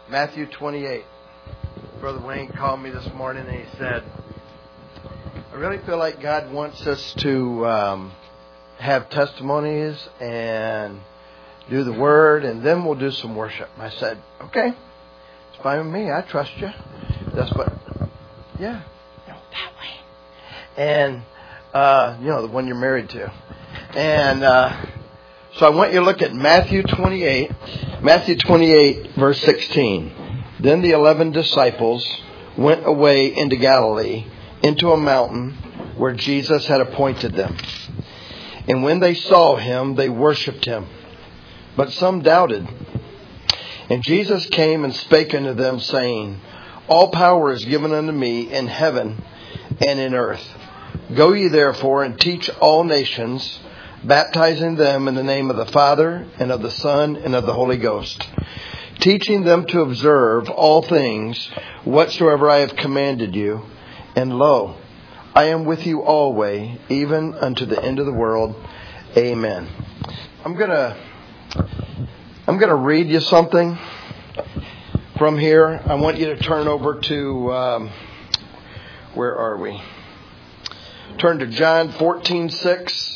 Matthew 28. Brother Wayne called me this morning and he said, I really feel like God wants us to have testimonies and do the word, and then we'll do some worship. I said, okay, it's fine with me. I trust you. That's what, yeah, no, that way. And, the one you're married to. And so I want you to look at Matthew 28, verse 16. Then the 11 disciples went away into Galilee, into a mountain where Jesus had appointed them. And when they saw him, they worshipped him. But some doubted. And Jesus came and spake unto them, saying, All power is given unto me in heaven and in earth. Go ye therefore and teach all nations, baptizing them in the name of the Father, and of the Son, and of the Holy Ghost, teaching them to observe all things whatsoever I have commanded you. And lo, I am with you always, even unto the end of the world. Amen. I'm gonna read you something from here. I want you to turn over to where are we? Turn to John 14:6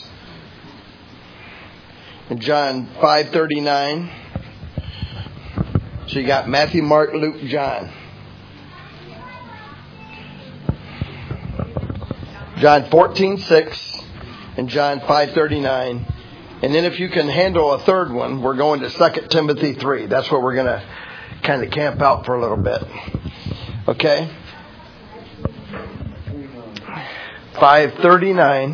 and John 5:39. So you got Matthew, Mark, Luke, John. John 14:6 and John 5:39. And then if you can handle a third one, we're going to 2 Timothy 3. That's where we're going to kind of camp out for a little bit. Okay? 5:39,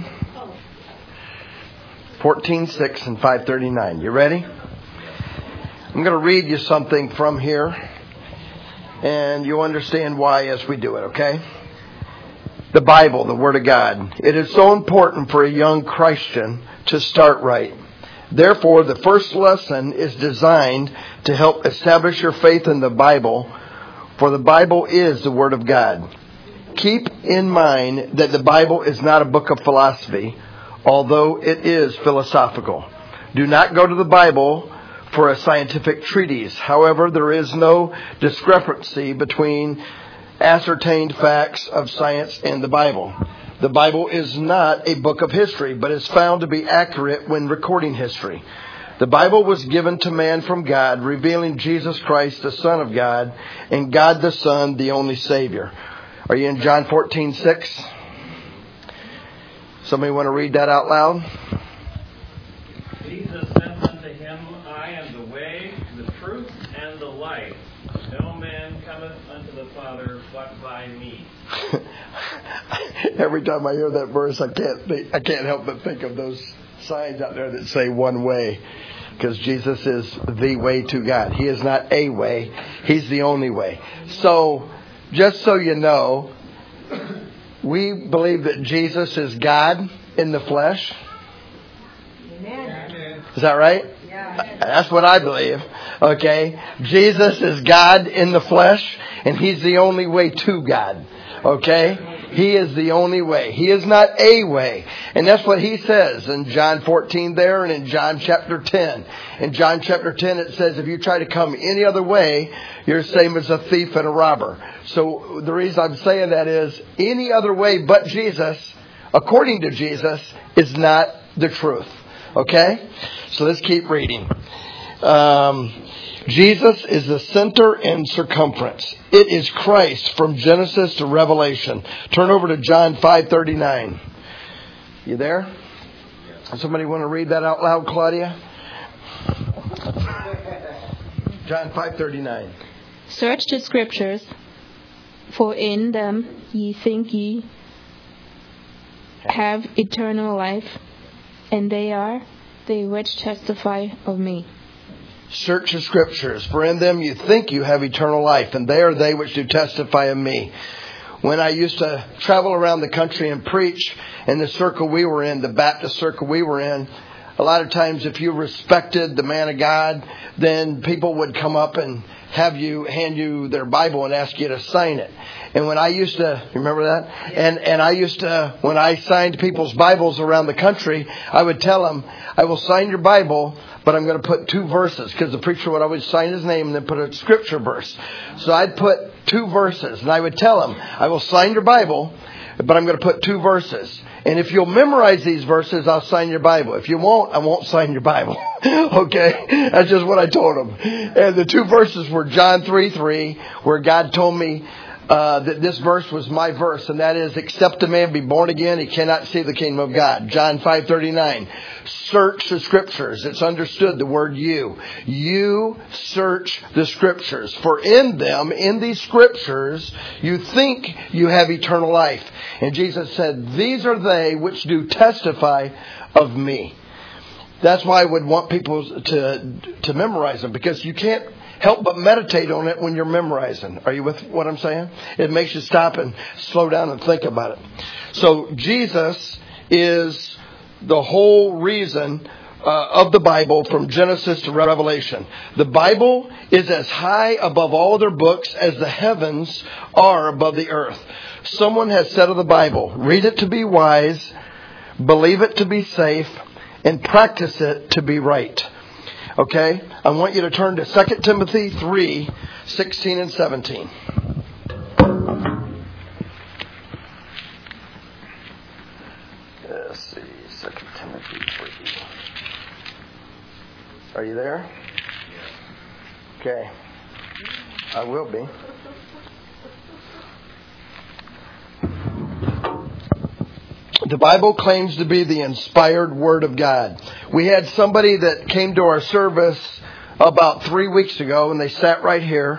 14:6 and 5:39. You ready? I'm going to read you something from here, and you'll understand why as we do it, okay? The Bible, the Word of God. It is so important for a young Christian to start right. Therefore, the first lesson is designed to help establish your faith in the Bible, for the Bible is the Word of God. Keep in mind that the Bible is not a book of philosophy, although it is philosophical. Do not go to the Bible for a scientific treatise. However, there is no discrepancy between ascertained facts of science and the Bible. The Bible is not a book of history, but is found to be accurate when recording history. The Bible was given to man from God, revealing Jesus Christ, the Son of God, and God the Son, the only Savior. Are you in John 14:6? Somebody want to read that out loud? Jesus said unto him, I am the way, the truth, and the life. No man cometh unto the Father but by me. Every time I hear that verse, I can't help but think of those signs out there that say one way. Because Jesus is the way to God. He is not a way. He's the only way. So, just so you know, we believe that Jesus is God in the flesh. Amen. Is that right? Yeah. That's what I believe. Okay? Jesus is God in the flesh, and He's the only way to God. Okay? He is the only way. He is not a way. And that's what He says in John 14 there and in John chapter 10. In John chapter 10 it says, if you try to come any other way, you're the same as a thief and a robber. So the reason I'm saying that is any other way but Jesus, according to Jesus, is not the truth. Okay? So let's keep reading. Jesus is the center and circumference. It is Christ from Genesis to Revelation. Turn over to John 5:39. You there? Somebody want to read that out loud, Claudia? John 5:39. Search the Scriptures, for in them ye think ye have eternal life, and they are they which testify of me. Search the Scriptures, for in them you think you have eternal life, and they are they which do testify of me. When I used to travel around the country and preach in the circle we were in, the Baptist circle we were in, a lot of times if you respected the man of God, then people would come up and hand you their Bible and ask you to sign it. And when I used to, remember that? And I used to, when I signed people's Bibles around the country, I would tell them, I will sign your Bible, but I'm going to put 2 verses, because the preacher would always sign his name and then put a scripture verse. So I'd put 2 verses, and I would tell him, I will sign your Bible, but I'm going to put 2 verses. And if you'll memorize these verses, I'll sign your Bible. If you won't, I won't sign your Bible. Okay? That's just what I told him. And the 2 verses were John 3:3, where God told me that this verse was my verse, and that is, except a man be born again, he cannot see the kingdom of God. John 5:39. Search the scriptures. It's understood, the word you. You search the scriptures. For in them, in these scriptures, you think you have eternal life. And Jesus said, these are they which do testify of me. That's why I would want people to memorize them, because you can't help but meditate on it when you're memorizing. Are you with what I'm saying? It makes you stop and slow down and think about it. So Jesus is the whole reason of the Bible from Genesis to Revelation. The Bible is as high above all other books as the heavens are above the earth. Someone has said of the Bible, read it to be wise, believe it to be safe, and practice it to be right. Okay? I want you to turn to 2 Timothy 3:16 and 17. Let's see. 2 Timothy 3. Are you there? Okay. I will be. The Bible claims to be the inspired Word of God. We had somebody that came to our service about 3 weeks ago, and they sat right here.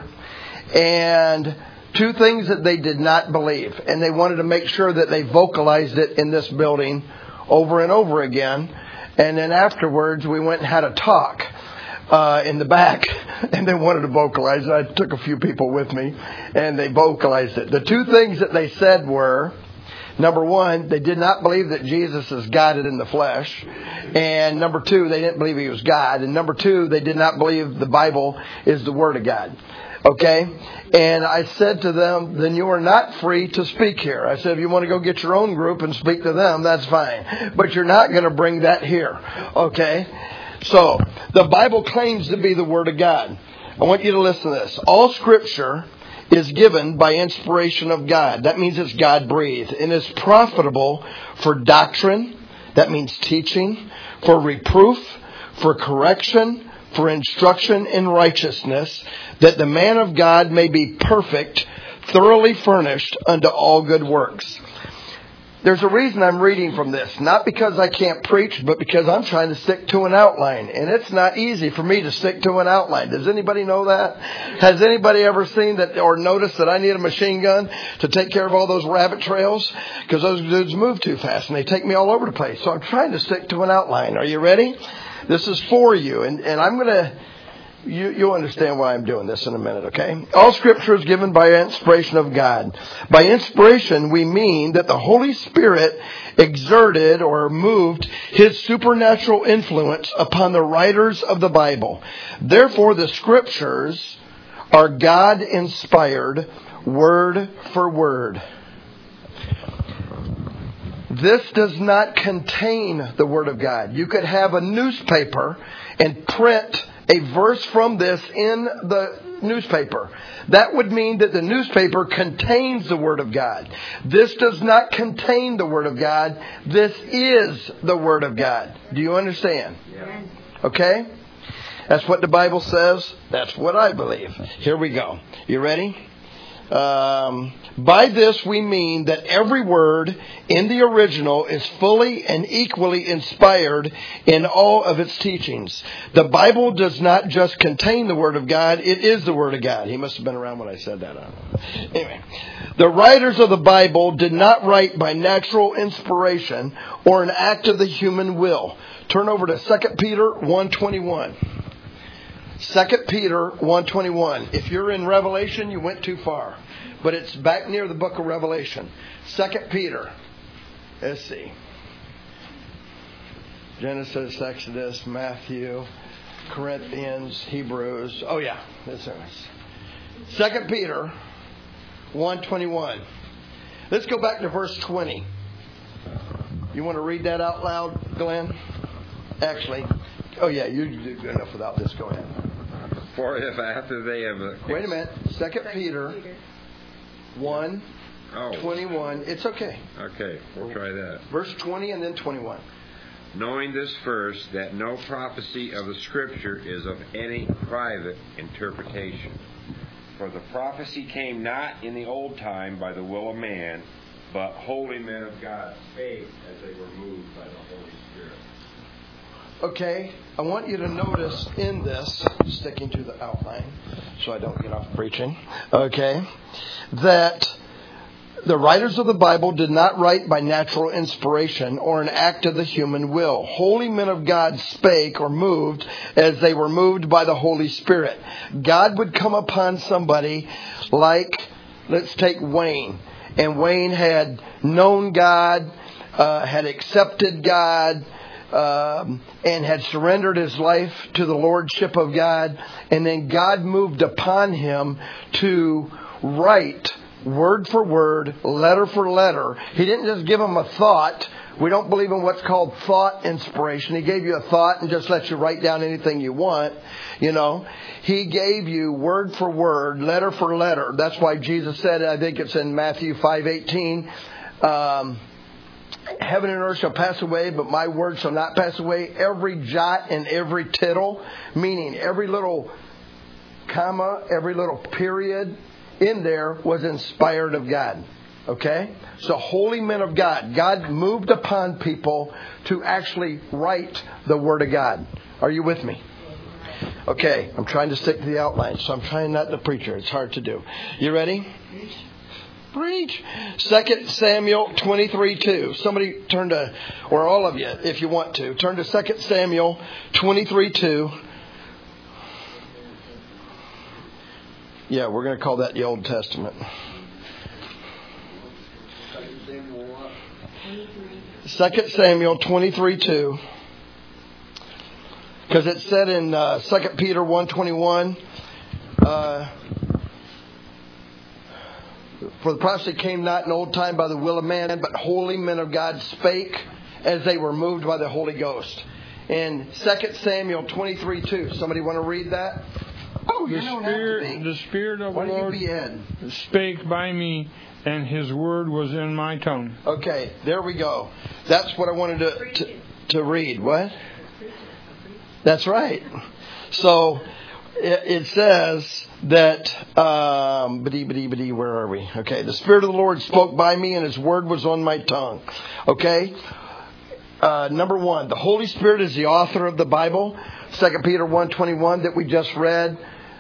And 2 things that they did not believe. And they wanted to make sure that they vocalized it in this building over and over again. And then afterwards, we went and had a talk in the back. And they wanted to vocalize it. I took a few people with me, and they vocalized it. The 2 things that they said were, number 1, they did not believe that Jesus is God in the flesh. And number 2, they didn't believe He was God. And number 2, they did not believe the Bible is the Word of God. Okay? And I said to them, then you are not free to speak here. I said, if you want to go get your own group and speak to them, that's fine. But you're not going to bring that here. Okay? So, the Bible claims to be the Word of God. I want you to listen to this. All Scripture is given by inspiration of God. That means it's God-breathed. And is profitable for doctrine. That means teaching. For reproof. For correction. For instruction in righteousness. That the man of God may be perfect, thoroughly furnished unto all good works. There's a reason I'm reading from this. Not because I can't preach, but because I'm trying to stick to an outline. And it's not easy for me to stick to an outline. Does anybody know that? Has anybody ever seen that or noticed that I need a machine gun to take care of all those rabbit trails? Because those dudes move too fast and they take me all over the place. So I'm trying to stick to an outline. Are you ready? This is for you. And I'm going to... You'll understand why I'm doing this in a minute, okay? All Scripture is given by inspiration of God. By inspiration, we mean that the Holy Spirit exerted or moved His supernatural influence upon the writers of the Bible. Therefore, the Scriptures are God-inspired, word for word. This does not contain the Word of God. You could have a newspaper and print a verse from this in the newspaper. That would mean that the newspaper contains the Word of God. This does not contain the Word of God. This is the Word of God. Do you understand? Yeah. Okay? That's what the Bible says. That's what I believe. Here we go. You ready? By this we mean that every word in the original is fully and equally inspired in all of its teachings. The Bible does not just contain the Word of God, it is the Word of God. He must have been around when I said that. Anyway, the writers of the Bible did not write by natural inspiration or an act of the human will. Turn over to 2 Peter 1:21. 2 Peter 1:21. If you're in Revelation, you went too far. But it's back near the book of Revelation. 2 Peter. Let's see. Genesis, Exodus, Matthew, Corinthians, Hebrews. Oh yeah, this is 2 Peter 1:21. Let's go back to verse 20. You want to read that out loud, Glenn? Actually, oh yeah, you do good enough without this. Go ahead. For if after they have... Wait a minute. 2 Peter 1:21. It's okay. Okay, we'll try that. Verse 20 and then 21. Knowing this first, that no prophecy of the Scripture is of any private interpretation. For the prophecy came not in the old time by the will of man, but holy men of God spake as they were moved by the Holy Spirit. Okay, I want you to notice in this, sticking to the outline so I don't get off preaching, okay, that the writers of the Bible did not write by natural inspiration or an act of the human will. Holy men of God spake or moved as they were moved by the Holy Spirit. God would come upon somebody like, let's take Wayne. And Wayne had known God, had accepted God, and had surrendered his life to the Lordship of God. And then God moved upon him to write word for word, letter for letter. He didn't just give him a thought. We don't believe in what's called thought inspiration. He gave you a thought and just let you write down anything you want. You know, He gave you word for word, letter for letter. That's why Jesus said, I think it's in Matthew 5:18, heaven and earth shall pass away, but my word shall not pass away. Every jot and every tittle, meaning every little comma, every little period in there was inspired of God. Okay? So holy men of God. God moved upon people to actually write the Word of God. Are you with me? Okay. I'm trying to stick to the outline, so I'm trying not to preach here. It's hard to do. You ready? Preach. 2 Samuel 23:2. Somebody turn to, or all of you, if you want to, turn to 2 Samuel 23:2. Yeah, we're going to call that the Old Testament. 2 Samuel 23:2. Because it said in 2 Peter 1:21, for the prophecy came not in old time by the will of man, but holy men of God spake as they were moved by the Holy Ghost. In 2 Samuel 23:2, somebody want to read that? Oh, you don't have to be. The Spirit of the Lord spake by me, and His word was in my tongue. Okay, there we go. That's what I wanted to read. What? That's right. So it says that, where are we? Okay, the Spirit of the Lord spoke by me, and His word was on my tongue. Okay? Number one, the Holy Spirit is the author of the Bible. 2 Peter 1:21 that we just read.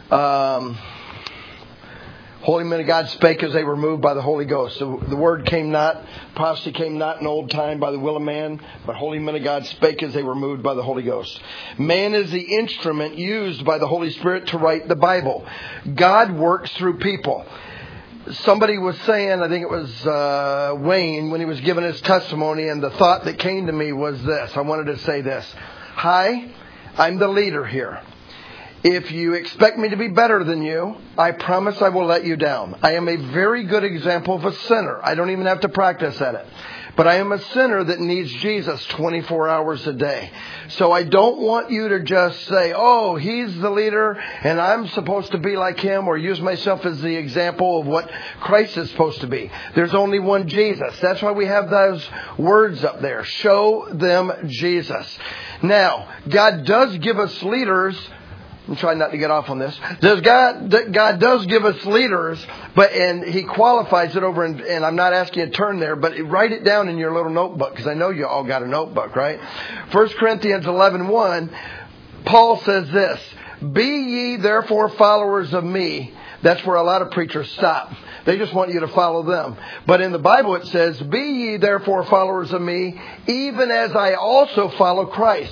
Holy men of God spake as they were moved by the Holy Ghost. So the word came not, prophecy came not in old time by the will of man, but holy men of God spake as they were moved by the Holy Ghost. Man is the instrument used by the Holy Spirit to write the Bible. God works through people. Somebody was saying, I think it was Wayne, when he was giving his testimony, and the thought that came to me was this. I wanted to say this. Hi, I'm the leader here. If you expect me to be better than you, I promise I will let you down. I am a very good example of a sinner. I don't even have to practice at it. But I am a sinner that needs Jesus 24 hours a day. So I don't want you to just say, oh, he's the leader and I'm supposed to be like him, or use myself as the example of what Christ is supposed to be. There's only one Jesus. That's why we have those words up there. Show them Jesus. Now, God does give us leaders. I'm trying not to get off on this. God does give us leaders, and He qualifies it over, and I'm not asking you to turn there, but write it down in your little notebook, because I know you all got a notebook, right? 1 Corinthians 11:1, Paul says this, be ye therefore followers of me. That's where a lot of preachers stop. They just want you to follow them. But in the Bible it says, be ye therefore followers of me, even as I also follow Christ,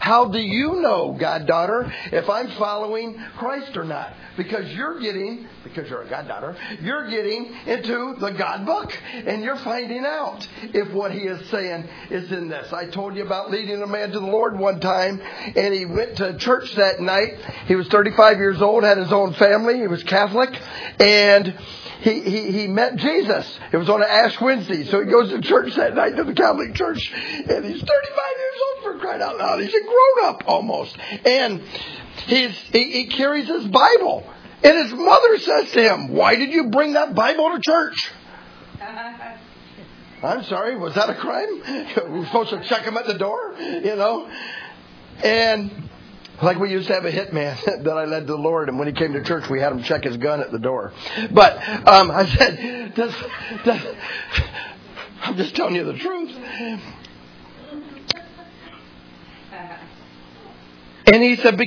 How do you know, goddaughter, if I'm following Christ or not? Because you're a goddaughter, you're getting into the God book and you're finding out if what he is saying is in this. I told you about leading a man to the Lord one time, and he went to church that night. He was 35 years old, had his own family. He was Catholic, and he met Jesus. It was on an Ash Wednesday, so he goes to church that night, to the Catholic church, and he's 35 years old, for crying out loud. He's a grown-up almost. And he carries his Bible. And his mother says to him, "Why did you bring that Bible to church?" I'm sorry, was that a crime? We're supposed to check him at the door, you know? And like we used to have a hitman that I led to the Lord, and when he came to church, we had him check his gun at the door. But I said, I'm just telling you the truth. And he said,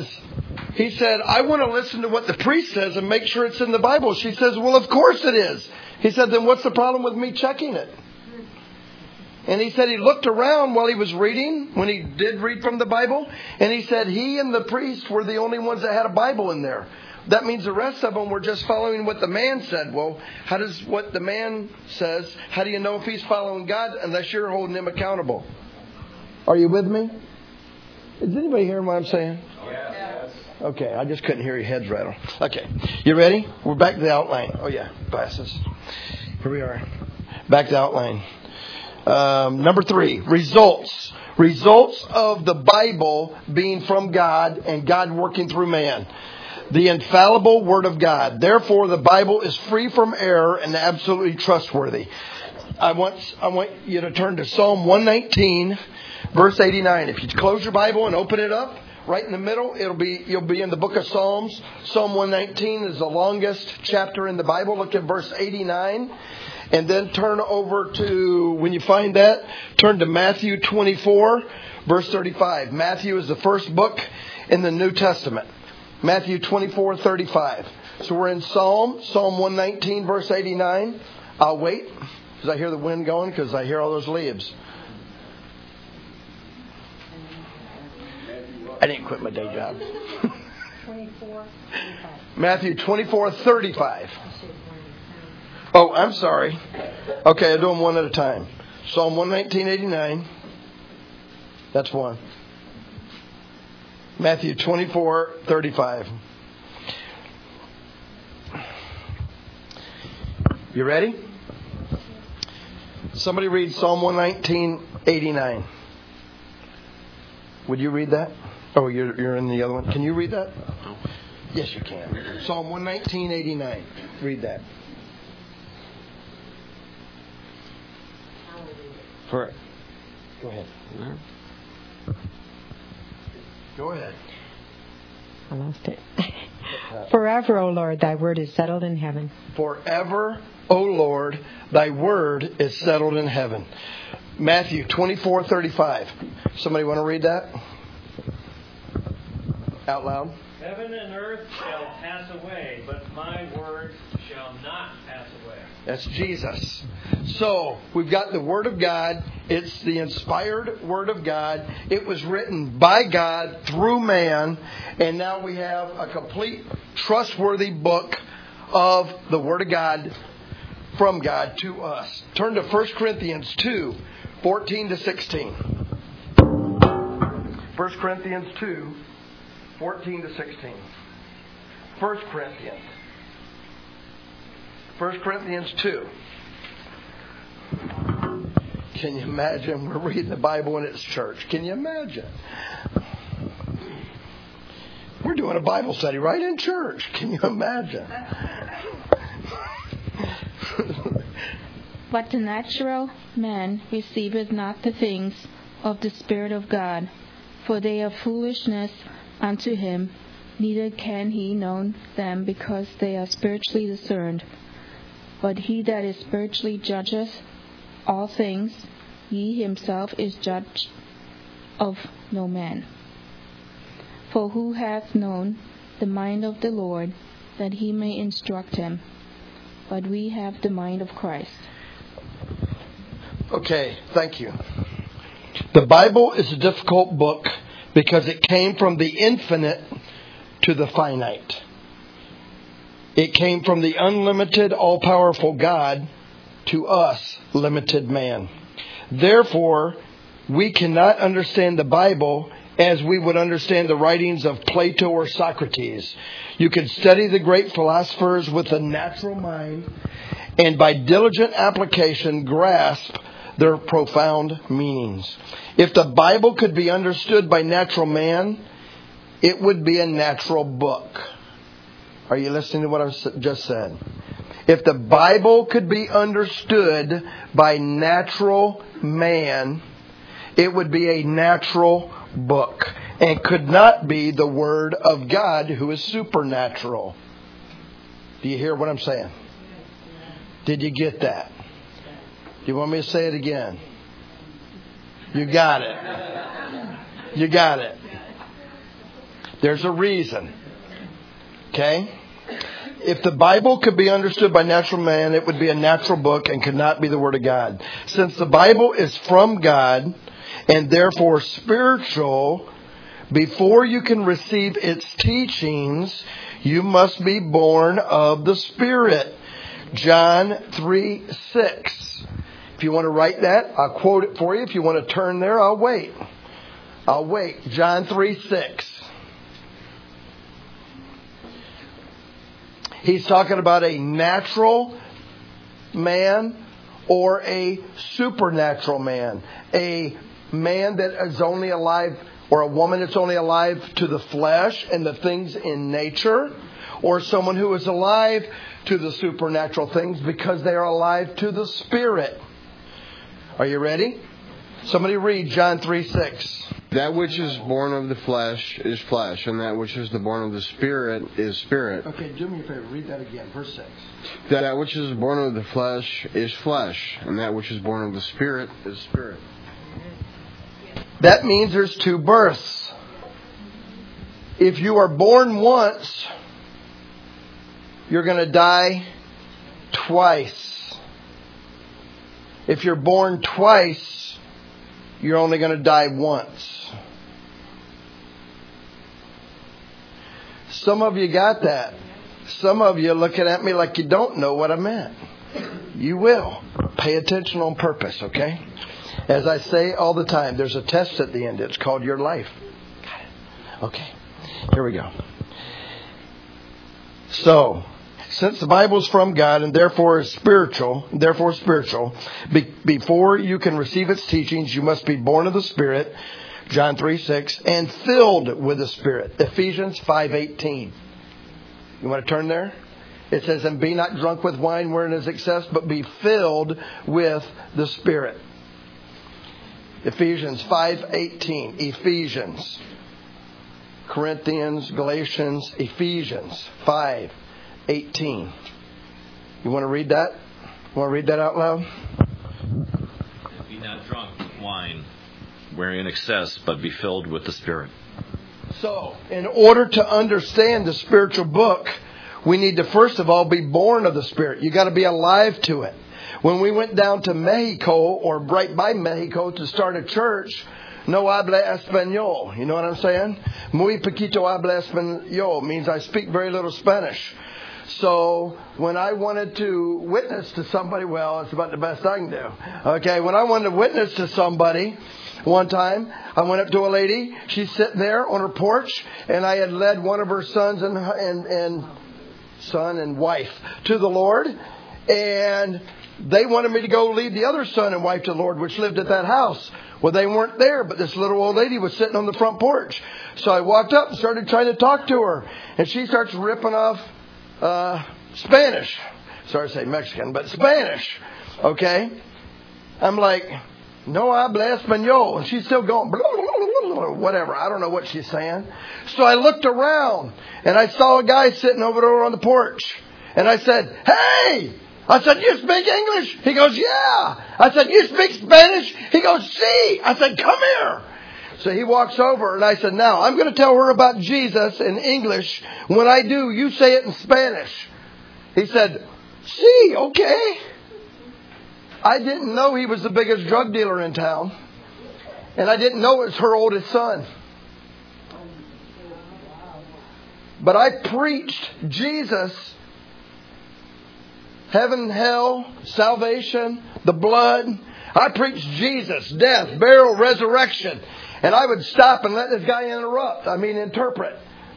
I want to listen to what the priest says and make sure it's in the Bible. She says, well, of course it is. He said, then what's the problem with me checking it? And he said he looked around while he was reading, when he did read from the Bible, and he said he and the priest were the only ones that had a Bible in there. That means the rest of them were just following what the man said. Well, how does what the man says, how do you know if he's following God unless you're holding him accountable? Are you with me? Is anybody hearing what I'm saying? Yes. Okay, I just couldn't hear your heads rattle. Okay, you ready? We're back to the outline. Oh yeah, glasses. Here we are. Back to the outline. Number 3, results. Results of the Bible being from God and God working through man. The infallible Word of God. Therefore, the Bible is free from error and absolutely trustworthy. I want you to turn to Psalm 119, verse 89. If you close your Bible and open it up, right in the middle, you'll be in the book of Psalms. Psalm 119 is the longest chapter in the Bible. Look at verse 89. And then turn over to, when you find that, turn to Matthew 24, verse 35. Matthew is the first book in the New Testament. Matthew 24, 35. So we're in Psalm 119, verse 89. I'll wait, because I hear the wind going, because I hear all those leaves. I didn't quit my day job. 24, 35. Matthew 24, 35. Oh, I'm sorry. Okay, I'll do them one at a time. Psalm 119:89. That's one. Matthew 24:35. You ready? Somebody read Psalm 119:89. Would you read that? Oh, you're in the other one. Can you read that? Yes, you can. Psalm 119:89. Read that. For Go ahead. Go ahead. I lost it. Forever, O Lord, thy word is settled in heaven. Forever, O Lord, thy word is settled in heaven. Matthew 24:35. Somebody want to read that? Out loud. Heaven and earth shall pass away, but my word shall not pass away. That's Jesus. So, we've got the Word of God. It's the inspired Word of God. It was written by God through man. And now we have a complete, trustworthy book of the Word of God from God to us. Turn to 1 Corinthians 2, 14 to 16. 1 Corinthians 2, 14 to 16. 1 Corinthians 2. Can you imagine? We're reading the Bible and it's church. Can you imagine? We're doing a Bible study right in church. Can you imagine? But the natural man receiveth not the things of the Spirit of God, for they are foolishness unto him, neither can he know them, because they are spiritually discerned. But he that is spiritually judgeth all things, he himself is judge of no man. For who hath known the mind of the Lord, that he may instruct him? But we have the mind of Christ. Okay, thank you. The Bible is a difficult book because it came from the infinite to the finite. It came from the unlimited, all-powerful God to us, limited man. Therefore, we cannot understand the Bible as we would understand the writings of Plato or Socrates. You could study the great philosophers with a natural mind and by diligent application grasp their profound meanings. If the Bible could be understood by natural man, it would be a natural book. Are you listening to what I just said? If the Bible could be understood by natural man, it would be a natural book and could not be the Word of God, who is supernatural. Do you hear what I'm saying? Did you get that? Do you want me to say it again? You got it. You got it. There's a reason. Okay? If the Bible could be understood by natural man, it would be a natural book and could not be the Word of God. Since the Bible is from God and therefore spiritual, before you can receive its teachings, you must be born of the Spirit. John 3:6. If you want to write that, I'll quote it for you. If you want to turn there, I'll wait. John 3:6. He's talking about a natural man or a supernatural man. A man that is only alive, or a woman that's only alive to the flesh and the things in nature, or someone who is alive to the supernatural things because they are alive to the Spirit. Are you ready? Somebody read John 3:6. That which is born of the flesh is flesh, and that which is born of the Spirit is spirit. Okay, do me a favor. Read that again. Verse 6. That which is born of the flesh is flesh, and that which is born of the Spirit is spirit. That means there's two births. If you are born once, you're going to die twice. If you're born twice, you're only going to die once. Some of you got that. Some of you are looking at me like you don't know what I meant. You will. Pay attention on purpose, okay? As I say all the time, there's a test at the end. It's called your life. Got it. Okay. Here we go. So, since the Bible is from God and therefore is spiritual, before you can receive its teachings, you must be born of the Spirit, John 3:6, and filled with the Spirit, Ephesians 5:18. You want to turn there? It says, and be not drunk with wine wherein is excess, but be filled with the Spirit. Ephesians 5:18. Ephesians. Corinthians, Galatians, Ephesians 5:18. You want to read that? Want to read that out loud? Be not drunk with wine wherein excess, but be filled with the Spirit. So, in order to understand the spiritual book, we need to first of all be born of the Spirit. You got to be alive to it. When we went down to Mexico, or right by Mexico, to start a church, no habla español. You know what I'm saying? Muy poquito habla español means I speak very little Spanish. So when I wanted to witness to somebody, well, it's about the best I can do. Okay, when I wanted to witness to somebody, one time I went up to a lady. She's sitting there on her porch, and I had led one of her sons and son and wife to the Lord, and they wanted me to go lead the other son and wife to the Lord, which lived at that house. Well, they weren't there, but this little old lady was sitting on the front porch. So I walked up and started trying to talk to her, and she starts ripping off Spanish. Sorry to say Mexican, but Spanish. Okay? I'm like, no habla español. And she's still going, blah, blah, blah, whatever. I don't know what she's saying. So I looked around, and I saw a guy sitting over there on the porch. And I said, hey! I said, you speak English? He goes, yeah. I said, you speak Spanish? He goes, sí. I said, come here. So he walks over, and I said, now, I'm going to tell her about Jesus in English. When I do, you say it in Spanish. He said, sí, okay. I didn't know he was the biggest drug dealer in town. And I didn't know it was her oldest son. But I preached Jesus, heaven, hell, salvation, the blood. I preached Jesus, death, burial, resurrection. And I would stop and let this guy interpret.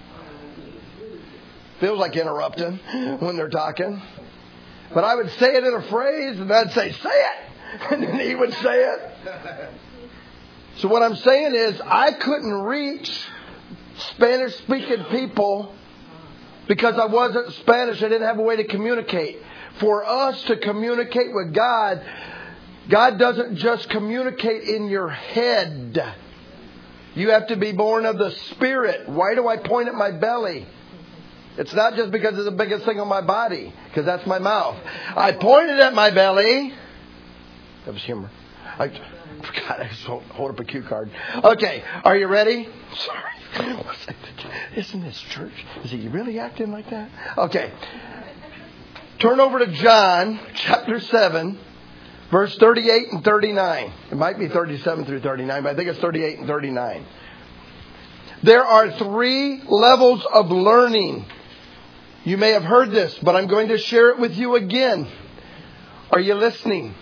Feels like interrupting when they're talking. But I would say it in a phrase and I'd say it. And then he would say it. So what I'm saying is I couldn't reach Spanish-speaking people because I wasn't Spanish. I didn't have a way to communicate. For us to communicate with God, God doesn't just communicate in your head. You have to be born of the Spirit. Why do I point at my belly? It's not just because it's the biggest thing on my body, because that's my mouth. I pointed at my belly. That was humor. I just hold up a cue card. Okay, are you ready? Sorry. Isn't this church? Is he really acting like that? Okay. Turn over to John chapter 7, verse 38 and 39. It might be 37 through 39, but I think it's 38 and 39. There are 3 levels of learning. You may have heard this, but I'm going to share it with you again. Are you listening?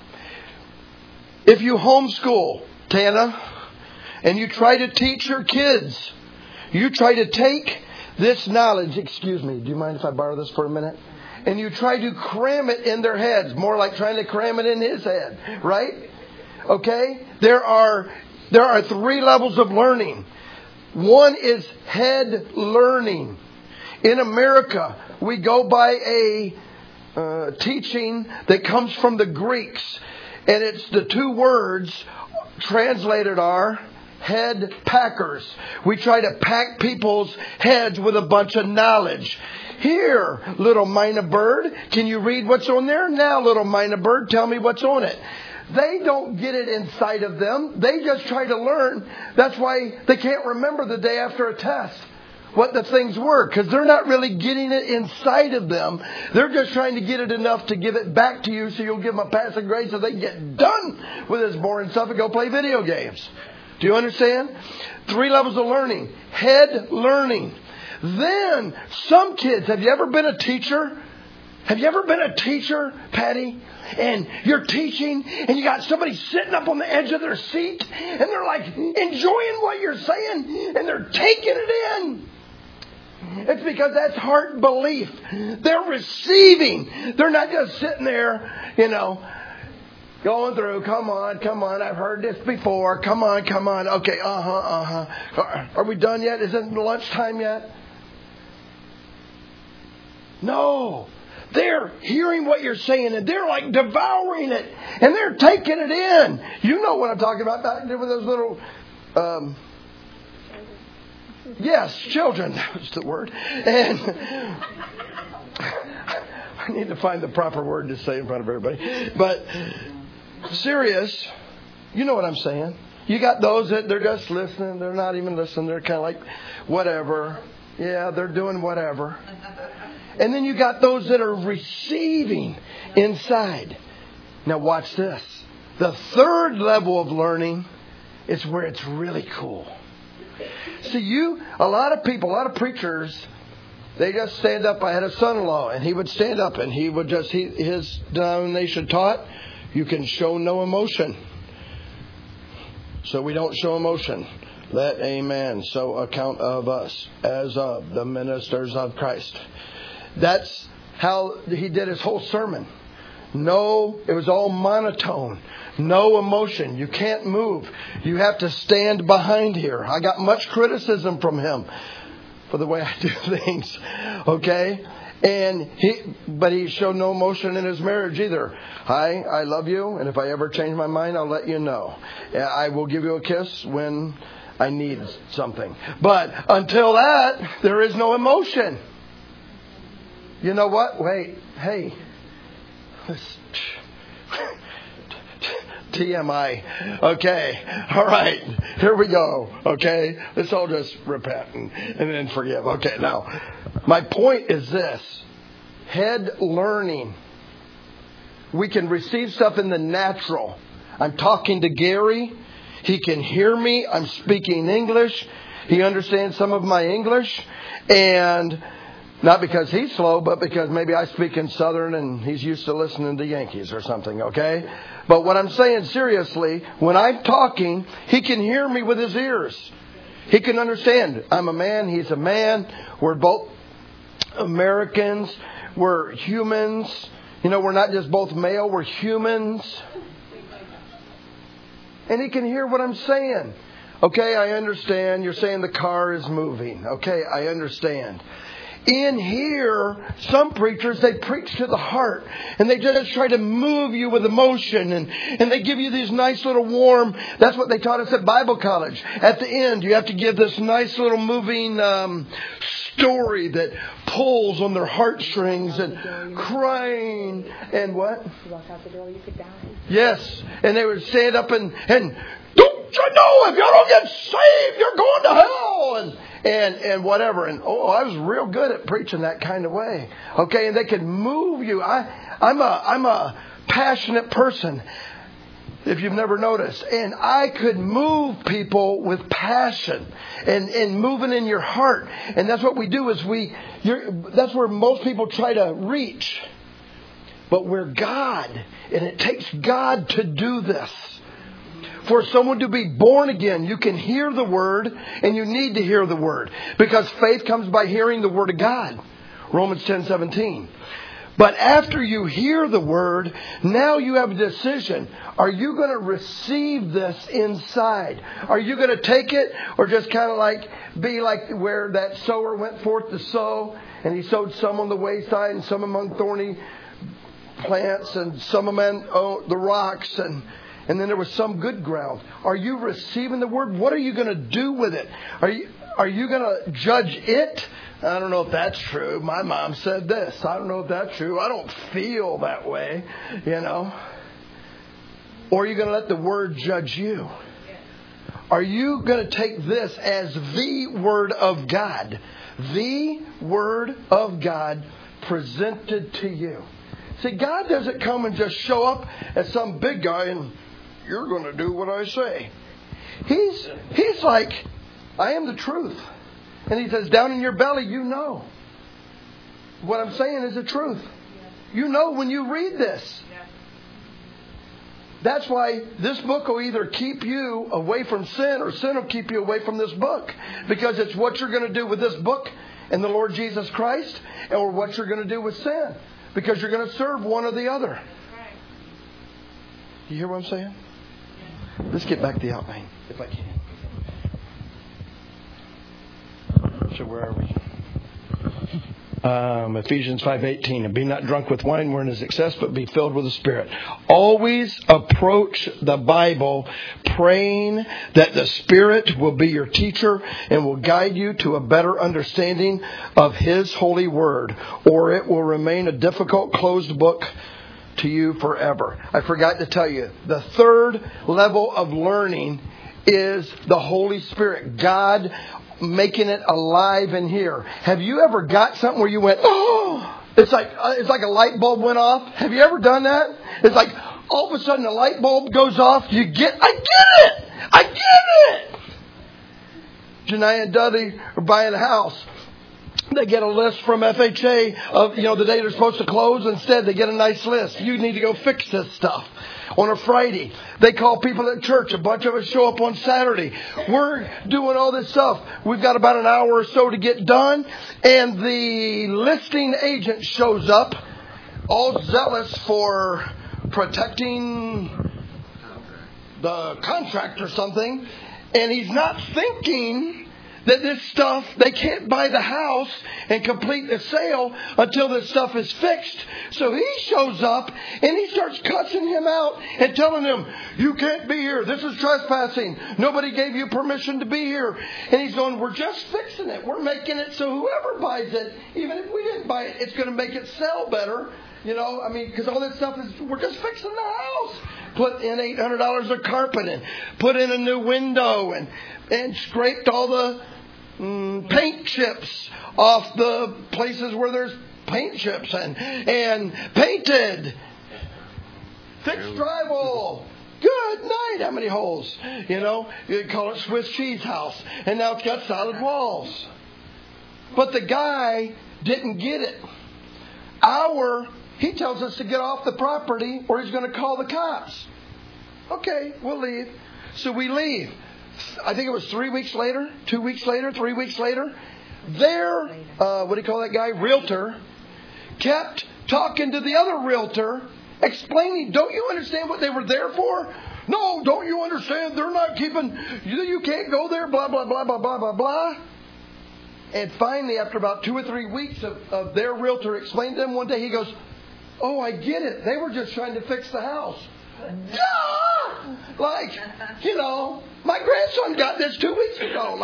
If you homeschool, Tana, and you try to teach your kids, you try to take this knowledge, excuse me, do you mind if I borrow this for a minute? And you try to cram it in their heads, more like trying to cram it in his head, right? Okay? There are 3 levels of learning. One is head learning. In America, we go by a teaching that comes from the Greeks. And it's the 2 words translated are head packers. We try to pack people's heads with a bunch of knowledge. Here, little minor bird, can you read what's on there? Now, little minor bird, tell me what's on it. They don't get it inside of them. They just try to learn. That's why they can't remember the day after a test what the things were, because they're not really getting it inside of them. They're just trying to get it enough to give it back to you so you'll give them a passing grade so they can get done with this boring stuff and go play video games. Do you understand? 3 levels of learning. Head learning. Then some kids, have you ever been a teacher? Have you ever been a teacher, Patty? And you're teaching and you got somebody sitting up on the edge of their seat and they're like enjoying what you're saying and they're taking it in. It's because that's heart belief. They're receiving. They're not just sitting there, going through. Come on. I've heard this before. Come on. Okay, Are we done yet? Isn't lunchtime yet? No. They're hearing what you're saying and they're like devouring it and they're taking it in. You know what I'm talking about back there with those little... Yes, children. That was the word. And I need to find the proper word to say in front of everybody. But serious, you know what I'm saying. You got those that they're just listening. They're not even listening. They're kind of like, whatever. Yeah, they're doing whatever. And then you got those that are receiving inside. Now watch this. The 3rd level of learning is where it's really cool. See, a lot of preachers, they just stand up. I had a son-in-law, and he would stand up, and he would his denomination taught, you can show no emotion. So we don't show emotion. Let a man so account of us as of the ministers of Christ. That's how he did his whole sermon. No, it was all monotone. No emotion. You can't move. You have to stand behind here. I got much criticism from him for the way I do things. Okay? But he showed no emotion in his marriage either. Hi, I love you, and if I ever change my mind, I'll let you know. I will give you a kiss when I need something. But until that, there is no emotion. You know what? Wait. Hey. TMI. Okay. All right. Here we go. Okay. Let's all just repent and then forgive. Okay. Now, my point is this. Head learning. We can receive stuff in the natural. I'm talking to Gary. He can hear me. I'm speaking English. He understands some of my English. And not because he's slow, but because maybe I speak in Southern and he's used to listening to Yankees or something, okay? But what I'm saying seriously, when I'm talking, he can hear me with his ears. He can understand. I'm a man, he's a man. We're both Americans. We're humans. You know, we're not just both male, we're humans. And he can hear what I'm saying. Okay, I understand. You're saying the car is moving. Okay, I understand. In here, some preachers, they preach to the heart. And they just try to move you with emotion. And they give you these nice little warm... That's what they taught us at Bible college. At the end, you have to give this nice little moving story that pulls on their heartstrings and crying. And what? You walk out the door, you could die. Yes. And they would stand up and don't you know if you don't get saved, you're going to hell. And whatever. And I was real good at preaching that kind of way. Okay, and they could move you. I'm a passionate person, if you've never noticed. And I could move people with passion and moving in your heart. And that's what we do is that's where most people try to reach. But we're God. And it takes God to do this. For someone to be born again, you can hear the Word, and you need to hear the Word. Because faith comes by hearing the Word of God. Romans 10:17. But after you hear the Word, now you have a decision. Are you going to receive this inside? Are you going to take it, or just kind of be like where that sower went forth to sow, and he sowed some on the wayside and some among thorny plants and some among the rocks, and then there was some good ground. Are you receiving the Word? What are you going to do with it? Are you going to judge it? I don't know if that's true. My mom said this. I don't know if that's true. I don't feel that way, you know. Or are you going to let the Word judge you? Are you going to take this as the Word of God? The Word of God presented to you. See, God doesn't come and just show up as some big guy and you're going to do what I say. He's like, I am the truth. And he says, down in your belly, you know. What I'm saying is the truth. You know when you read this. That's why this book will either keep you away from sin or sin will keep you away from this book. Because it's what you're going to do with this book and the Lord Jesus Christ, or what you're going to do with sin. Because you're going to serve one or the other. You hear what I'm saying? Let's get back to the outline, if I can. So where are we? Ephesians 5:18. And be not drunk with wine wherein is excess, but be filled with the Spirit. Always approach the Bible praying that the Spirit will be your teacher and will guide you to a better understanding of His holy word, or it will remain a difficult closed book to you forever. I forgot to tell you, the third level of learning is the Holy Spirit. God making it alive in here. Have you ever got something where you went, oh, it's like a light bulb went off? Have you ever done that? It's like all of a sudden a light bulb goes off. I get it. Janiah and Dudley are buying a house. They get a list from FHA of, the day they're supposed to close. Instead, they get a nice list. You need to go fix this stuff. On a Friday, they call people at church. A bunch of us show up on Saturday. We're doing all this stuff. We've got about an hour or so to get done. And the listing agent shows up, all zealous for protecting the contract or something. And he's not thinking that this stuff, they can't buy the house and complete the sale until this stuff is fixed. So he shows up and he starts cussing him out and telling him, you can't be here. This is trespassing. Nobody gave you permission to be here. And he's going, we're just fixing it. We're making it so whoever buys it, even if we didn't buy it, it's going to make it sell better. Because all this stuff is, we're just fixing the house. Put in $800 of carpet and put in a new window and scraped all the paint chips off the places where there's paint chips and painted, fixed drywall. Good night. How many holes? You call it Swiss cheese house, and now it's got solid walls. But the guy didn't get it. He tells us to get off the property or he's going to call the cops. Okay, we'll leave. So we leave. I think it was 3 weeks later, 2 weeks later, 3 weeks later. Their, realtor, kept talking to the other realtor, explaining, don't you understand what they were there for? No, don't you understand? They're not keeping, you can't go there, blah, blah, blah, blah, blah, blah, blah. And finally, after about 2 or 3 weeks of their realtor explaining to them one day, he goes, oh, I get it. They were just trying to fix the house. Duh! Like, my grandson got this 2 weeks ago.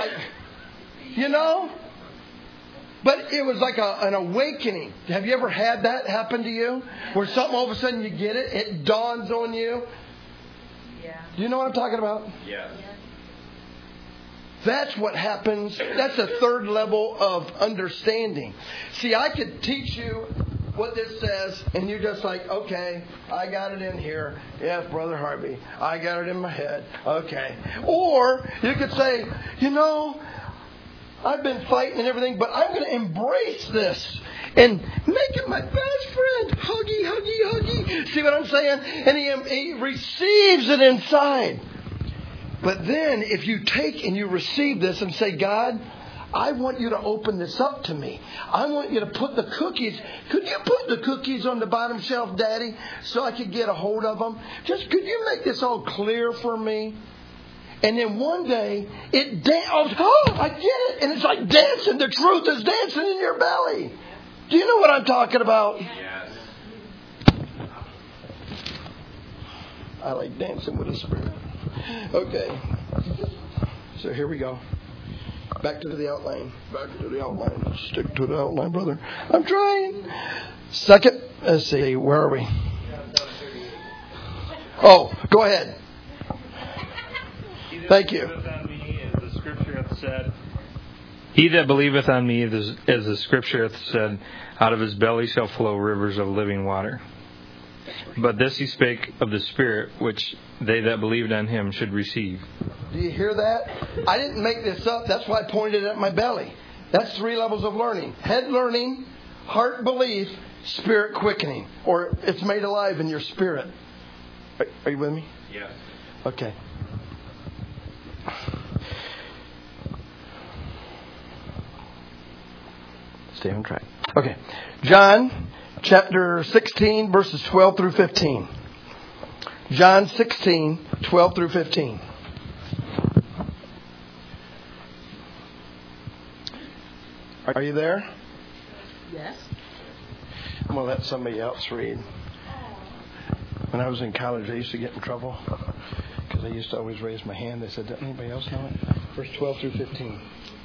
But it was like an awakening. Have you ever had that happen to you? Where something all of a sudden you get it, it dawns on you? Yeah. Do you know what I'm talking about? Yes. That's what happens. That's a third level of understanding. See, I could teach you what this says, and you're just like, okay, I got it in here. Yes, Brother Harvey, I got it in my head. Okay. Or you could say, I've been fighting and everything, but I'm going to embrace this and make it my best friend. Huggy, huggy, huggy. See what I'm saying? And he receives it inside. But then if you take and you receive this and say, God, I want you to open this up to me. I want you to put the cookies. Could you put the cookies on the bottom shelf, Daddy, so I could get a hold of them? Could you make this all clear for me? And then one day, I get it. And it's like dancing. The truth is dancing in your belly. Do you know what I'm talking about? Yes. I like dancing with the Spirit. Okay. So here we go. Back to the outline. Stick to the outline, brother. I'm trying. Second, let's see. Where are we? Oh, go ahead. Thank you. He that believeth on me, as the Scripture hath said, out of his belly shall flow rivers of living water. But this he spake of the Spirit, which they that believed on him should receive. Do you hear that? I didn't make this up. That's why I pointed at my belly. That's 3 levels of learning. Head learning, heart belief, spirit quickening. Or it's made alive in your spirit. Are you with me? Yes. Okay. Stay on track. Okay. John chapter 16, verses 12 through 15. John 16, 12 through 15. Are you there? Yes. I'm going to let somebody else read. When I was in college, I used to get in trouble because I used to always raise my hand. They said, does anybody else know it? Verse 12 through 15.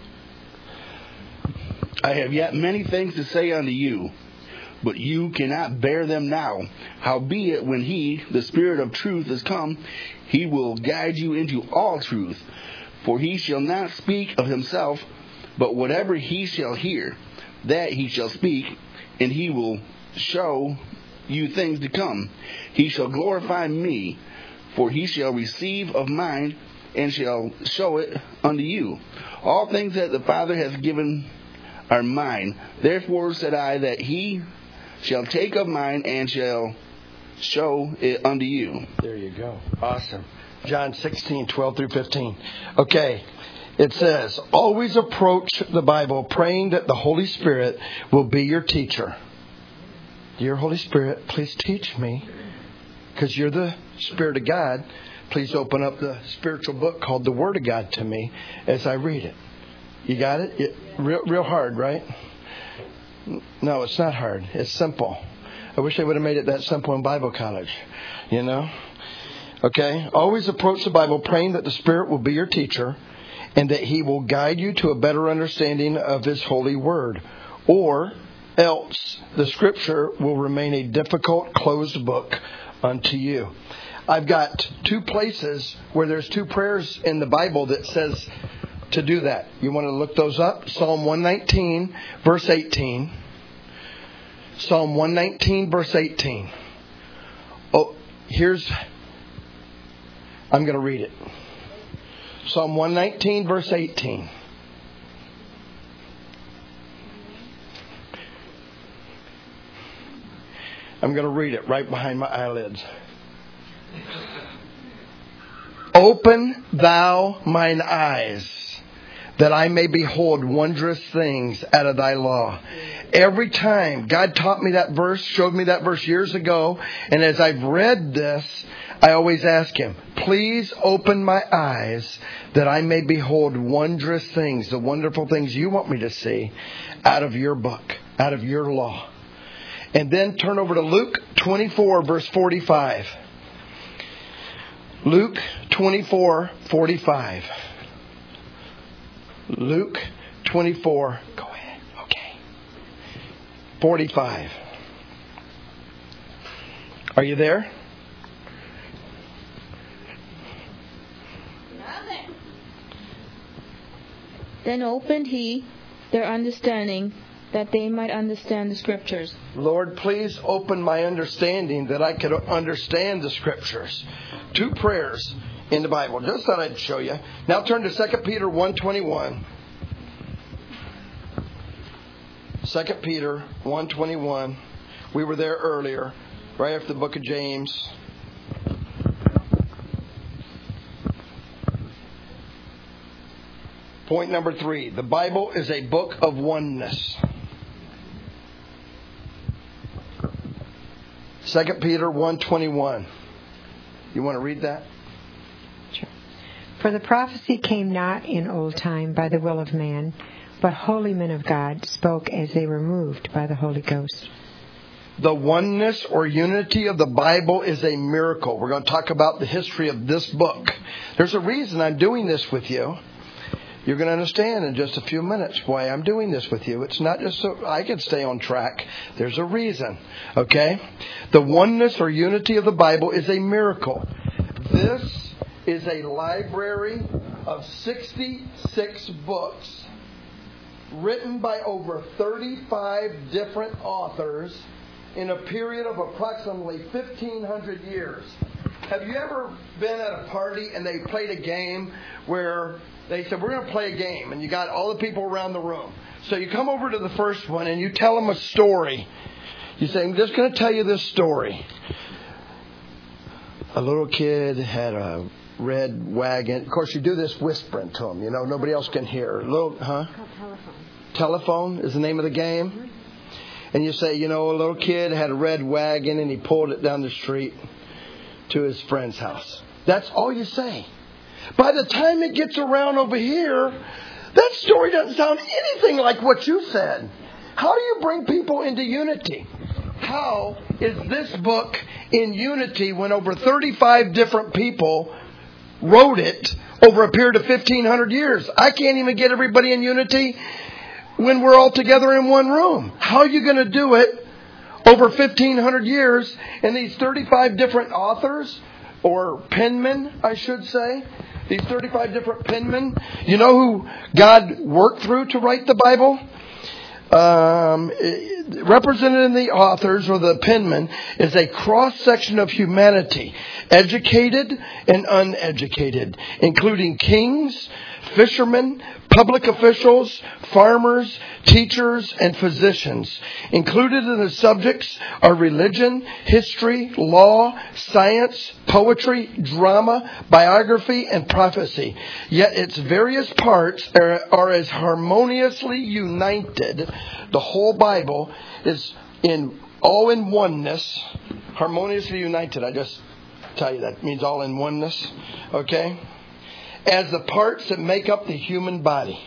I have yet many things to say unto you, but you cannot bear them now. Howbeit, when he, the Spirit of truth, is come, he will guide you into all truth. For he shall not speak of himself, but whatever he shall hear, that he shall speak, and he will show you things to come. He shall glorify me, for he shall receive of mine, and shall show it unto you. All things that the Father hath given are mine. Therefore said I that he shall take of mine and shall show it unto you. There you go. Awesome. John 16, 12 through 15. Okay. It says, always approach the Bible praying that the Holy Spirit will be your teacher. Dear Holy Spirit, please teach me. Because you're the Spirit of God. Please open up the spiritual book called the Word of God to me as I read it. You got it? Real hard, right? No, it's not hard. It's simple. I wish they would have made it that simple in Bible college. Okay? Always approach the Bible praying that the Spirit will be your teacher and that He will guide you to a better understanding of His holy word. Or else the Scripture will remain a difficult, closed book unto you. I've got 2 places where there's 2 prayers in the Bible that says to do that. You want to look those up? Psalm 119, verse 18. Psalm 119, verse 18. I'm going to read it. Psalm 119, verse 18. I'm going to read it right behind my eyelids. Open thou mine eyes, that I may behold wondrous things out of thy law. Every time God taught me that verse, showed me that verse years ago, and as I've read this, I always ask Him, please open my eyes that I may behold wondrous things, the wonderful things you want me to see out of your book, out of your law. And then turn over to Luke 24, verse 45. Luke 24:45. Luke 24. Go ahead. Okay. 45. Are you there? Then opened He their understanding, that they might understand the Scriptures. Lord, please open my understanding that I could understand the Scriptures. 2 prayers in the Bible. Just thought I'd show you. Now turn to 2 Peter 1:21. 2 Peter 1:21. We were there earlier, right after the book of James. Point number 3. The Bible is a book of oneness. 2 Peter 1:21. You want to read that? Sure. For the prophecy came not in old time by the will of man, but holy men of God spoke as they were moved by the Holy Ghost. The oneness or unity of the Bible is a miracle. We're going to talk about the history of this book. There's a reason I'm doing this with you. You're going to understand in just a few minutes why I'm doing this with you. It's not just so I can stay on track. There's a reason. Okay? The oneness or unity of the Bible is a miracle. This is a library of 66 books written by over 35 different authors in a period of approximately 1,500 years. Have you ever been at a party and they played a game where they said, we're going to play a game, and you got all the people around the room. So you come over to the first one and you tell them a story. You say, I'm just going to tell you this story. A little kid had a red wagon. Of course, you do this whispering to them. You know, nobody else can hear. Telephone is the name of the game. And you say, you know, a little kid had a red wagon and he pulled it down the street to his friend's house. That's all you say. By the time it gets around over here, that story doesn't sound anything like what you said. How do you bring people into unity? How is this book in unity when over 35 different people wrote it over a period of 1,500 years? I can't even get everybody in unity when we're all together in one room. How are you going to do it over 1,500 years and these 35 different authors, or penmen, I should say? These 35 different penmen. You know who God worked through to write the Bible? Represented in the authors or the penmen is a cross-section of humanity, educated and uneducated, including kings, fishermen, public officials, farmers, teachers, and physicians. Included in the subjects are religion, history, law, science, poetry, drama, biography, and prophecy. Yet its various parts are as harmoniously united. The whole Bible is all in oneness, harmoniously united. I just tell you that means all in oneness. Okay? As the parts that make up the human body.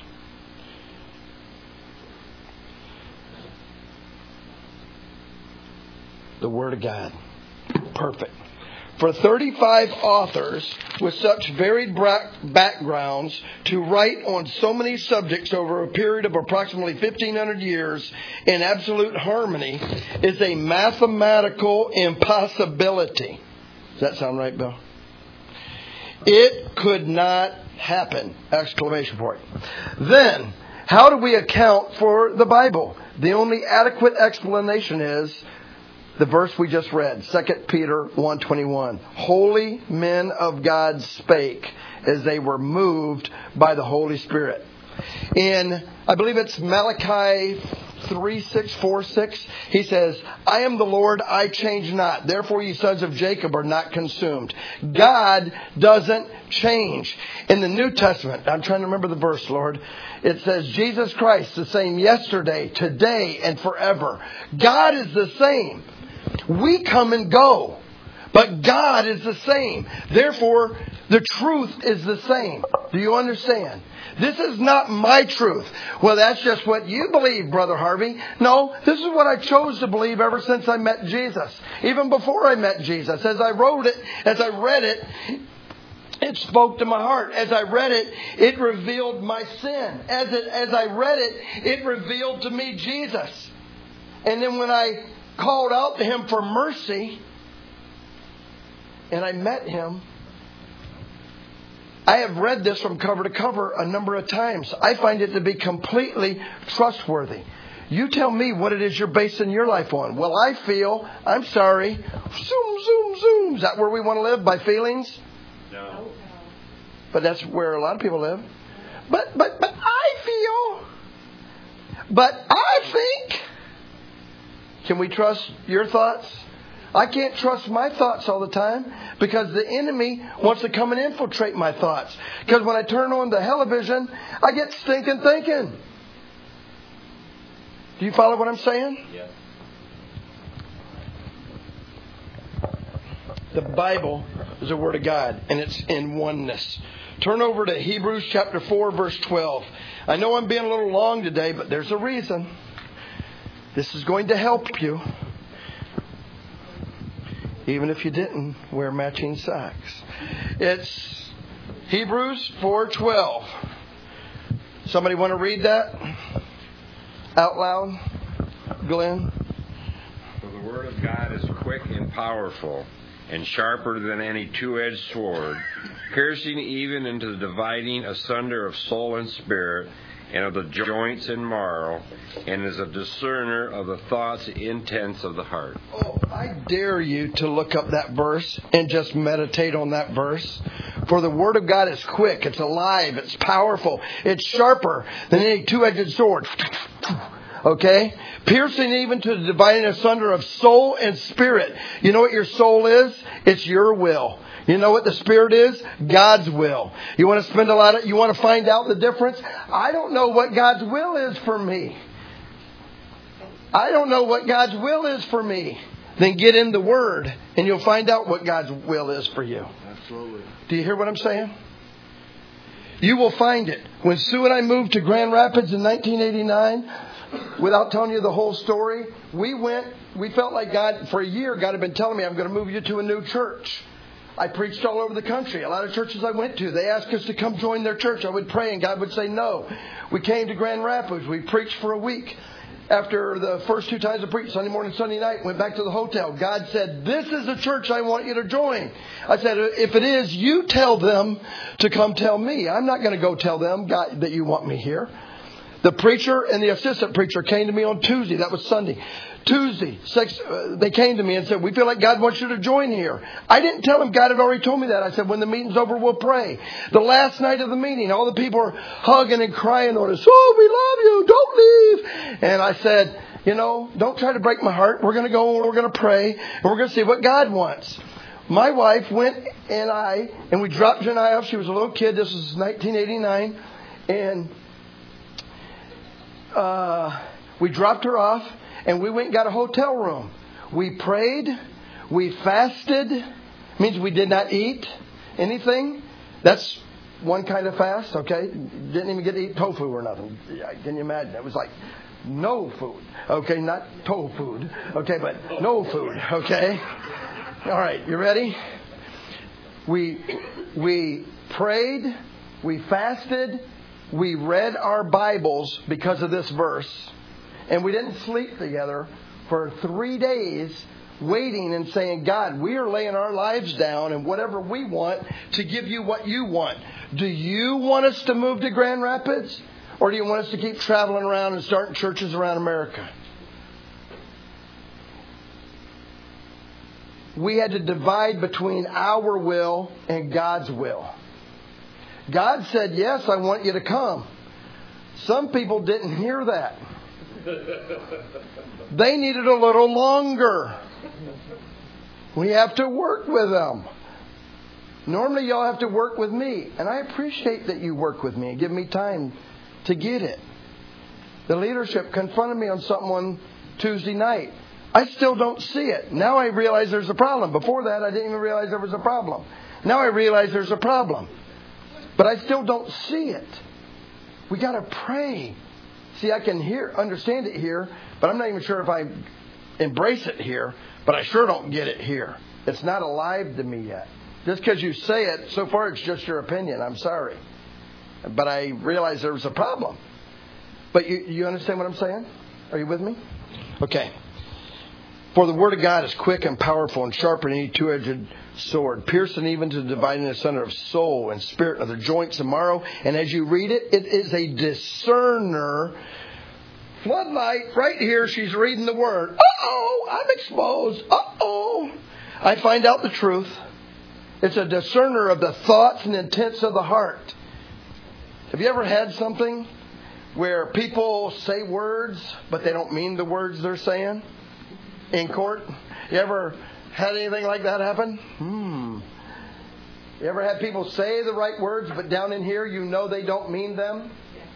The Word of God. Perfect. For 35 authors with such varied backgrounds to write on so many subjects over a period of approximately 1,500 years in absolute harmony is a mathematical impossibility. Does that sound right, Bill? It could not happen! Exclamation point. Then, how do we account for the Bible? The only adequate explanation is the verse we just read, 2 Peter 1:21. Holy men of God spake as they were moved by the Holy Spirit. In, I believe it's Malachi 3:6, he says, I am the Lord, I change not. Therefore ye sons of Jacob are not consumed. God doesn't change. In the New Testament, I'm trying to remember the verse, Lord. It says, Jesus Christ, the same yesterday, today, and forever. God is the same. We come and go. But God is the same. Therefore, the truth is the same. Do you understand? This is not my truth. Well, that's just what you believe, Brother Harvey. No, this is what I chose to believe ever since I met Jesus. Even before I met Jesus. As I read it, it spoke to my heart. As I read it, it revealed my sin. As I read it, it revealed to me Jesus. And then when I called out to Him for mercy, and I met Him, I have read this from cover to cover a number of times. I find it to be completely trustworthy. You tell me what it is you're basing your life on. Well, I feel, I'm sorry, zoom, zoom, zoom. Is that where we want to live? By feelings? No. But that's where a lot of people live. But I feel. But I think. Can we trust your thoughts? I can't trust my thoughts all the time because the enemy wants to come and infiltrate my thoughts. Because when I turn on the television, I get stinking thinking. Do you follow what I'm saying? Yes. The Bible is the Word of God, and it's in oneness. Turn over to Hebrews chapter 4, verse 12. I know I'm being a little long today, but there's a reason. This is going to help you. Even if you didn't wear matching socks. It's Hebrews 4:12. Somebody want to read that out loud? Glenn? For the Word of God is quick and powerful, and sharper than any two-edged sword, piercing even into the dividing asunder of soul and spirit, and of the joints and marrow, and is a discerner of the thoughts and intents of the heart. Oh, I dare you to look up that verse and just meditate on that verse. For the Word of God is quick, it's alive, it's powerful, it's sharper than any two-edged sword. Okay? Piercing even to the dividing asunder of soul and spirit. You know what your soul is? It's your will. You know what the Spirit is? God's will. You want to spend you want to find out the difference? I don't know what God's will is for me. I don't know what God's will is for me. Then get in the Word and you'll find out what God's will is for you. Absolutely. Do you hear what I'm saying? You will find it. When Sue and I moved to Grand Rapids in 1989, without telling you the whole story, we felt like God, for a year, God had been telling me, I'm going to move you to a new church. I preached all over the country. A lot of churches I went to, they asked us to come join their church. I would pray and God would say no. We came to Grand Rapids. We preached for a week. After the first 2 times I preached, Sunday morning, Sunday night, went back to the hotel. God said, this is the church I want you to join. I said, if it is, you tell them to come tell me. I'm not going to go tell them, God, that you want me here. The preacher and the assistant preacher came to me on Tuesday. That was Sunday. Tuesday, they came to me and said, we feel like God wants you to join here. I didn't tell them God had already told me that. I said, when the meeting's over, we'll pray. The last night of the meeting, all the people are hugging and crying on us. Oh, we love you. Don't leave. And I said, don't try to break my heart. We're going to go and we're going to pray and we're going to see what God wants. My wife went and we dropped Janai off. She was a little kid. This was 1989. And we dropped her off. And we went and got a hotel room. We prayed. We fasted. Means we did not eat anything. That's one kind of fast, okay? Didn't even get to eat tofu or nothing. Can you imagine? It was like no food. Okay, not tofu. Okay, but no food. Okay? All right, you ready? We prayed. We fasted. We read our Bibles because of this verse. And we didn't sleep together for 3 days waiting and saying, God, we are laying our lives down and whatever we want to give you what you want. Do you want us to move to Grand Rapids? Or do you want us to keep traveling around and starting churches around America? We had to divide between our will and God's will. God said, yes, I want you to come. Some people didn't hear that. They needed a little longer. We have to work with them. Normally y'all have to work with me. And I appreciate that you work with me and give me time to get it. The leadership confronted me on something on Tuesday night. I still don't see it. Now I realize there's a problem. Before that, I didn't even realize there was a problem. Now I realize there's a problem. But I still don't see it. We got to pray. See, I can understand it here, but I'm not even sure if I embrace it here. But I sure don't get it here. It's not alive to me yet. Just because you say it, so far it's just your opinion. I'm sorry. But I realize there's a problem. But you understand what I'm saying? Are you with me? Okay. For the word of God is quick and powerful and sharper than any two-edged sword, piercing even to dividing asunder of soul and spirit, of the joints and marrow. And as you read it, it is a discerner. Floodlight, right here, she's reading the word. Uh-oh, I'm exposed. Uh-oh. I find out the truth. It's a discerner of the thoughts and intents of the heart. Have you ever had something where people say words, but they don't mean the words they're saying in court? You ever had anything like that happen? You ever had people say the right words, but down in here you know they don't mean them?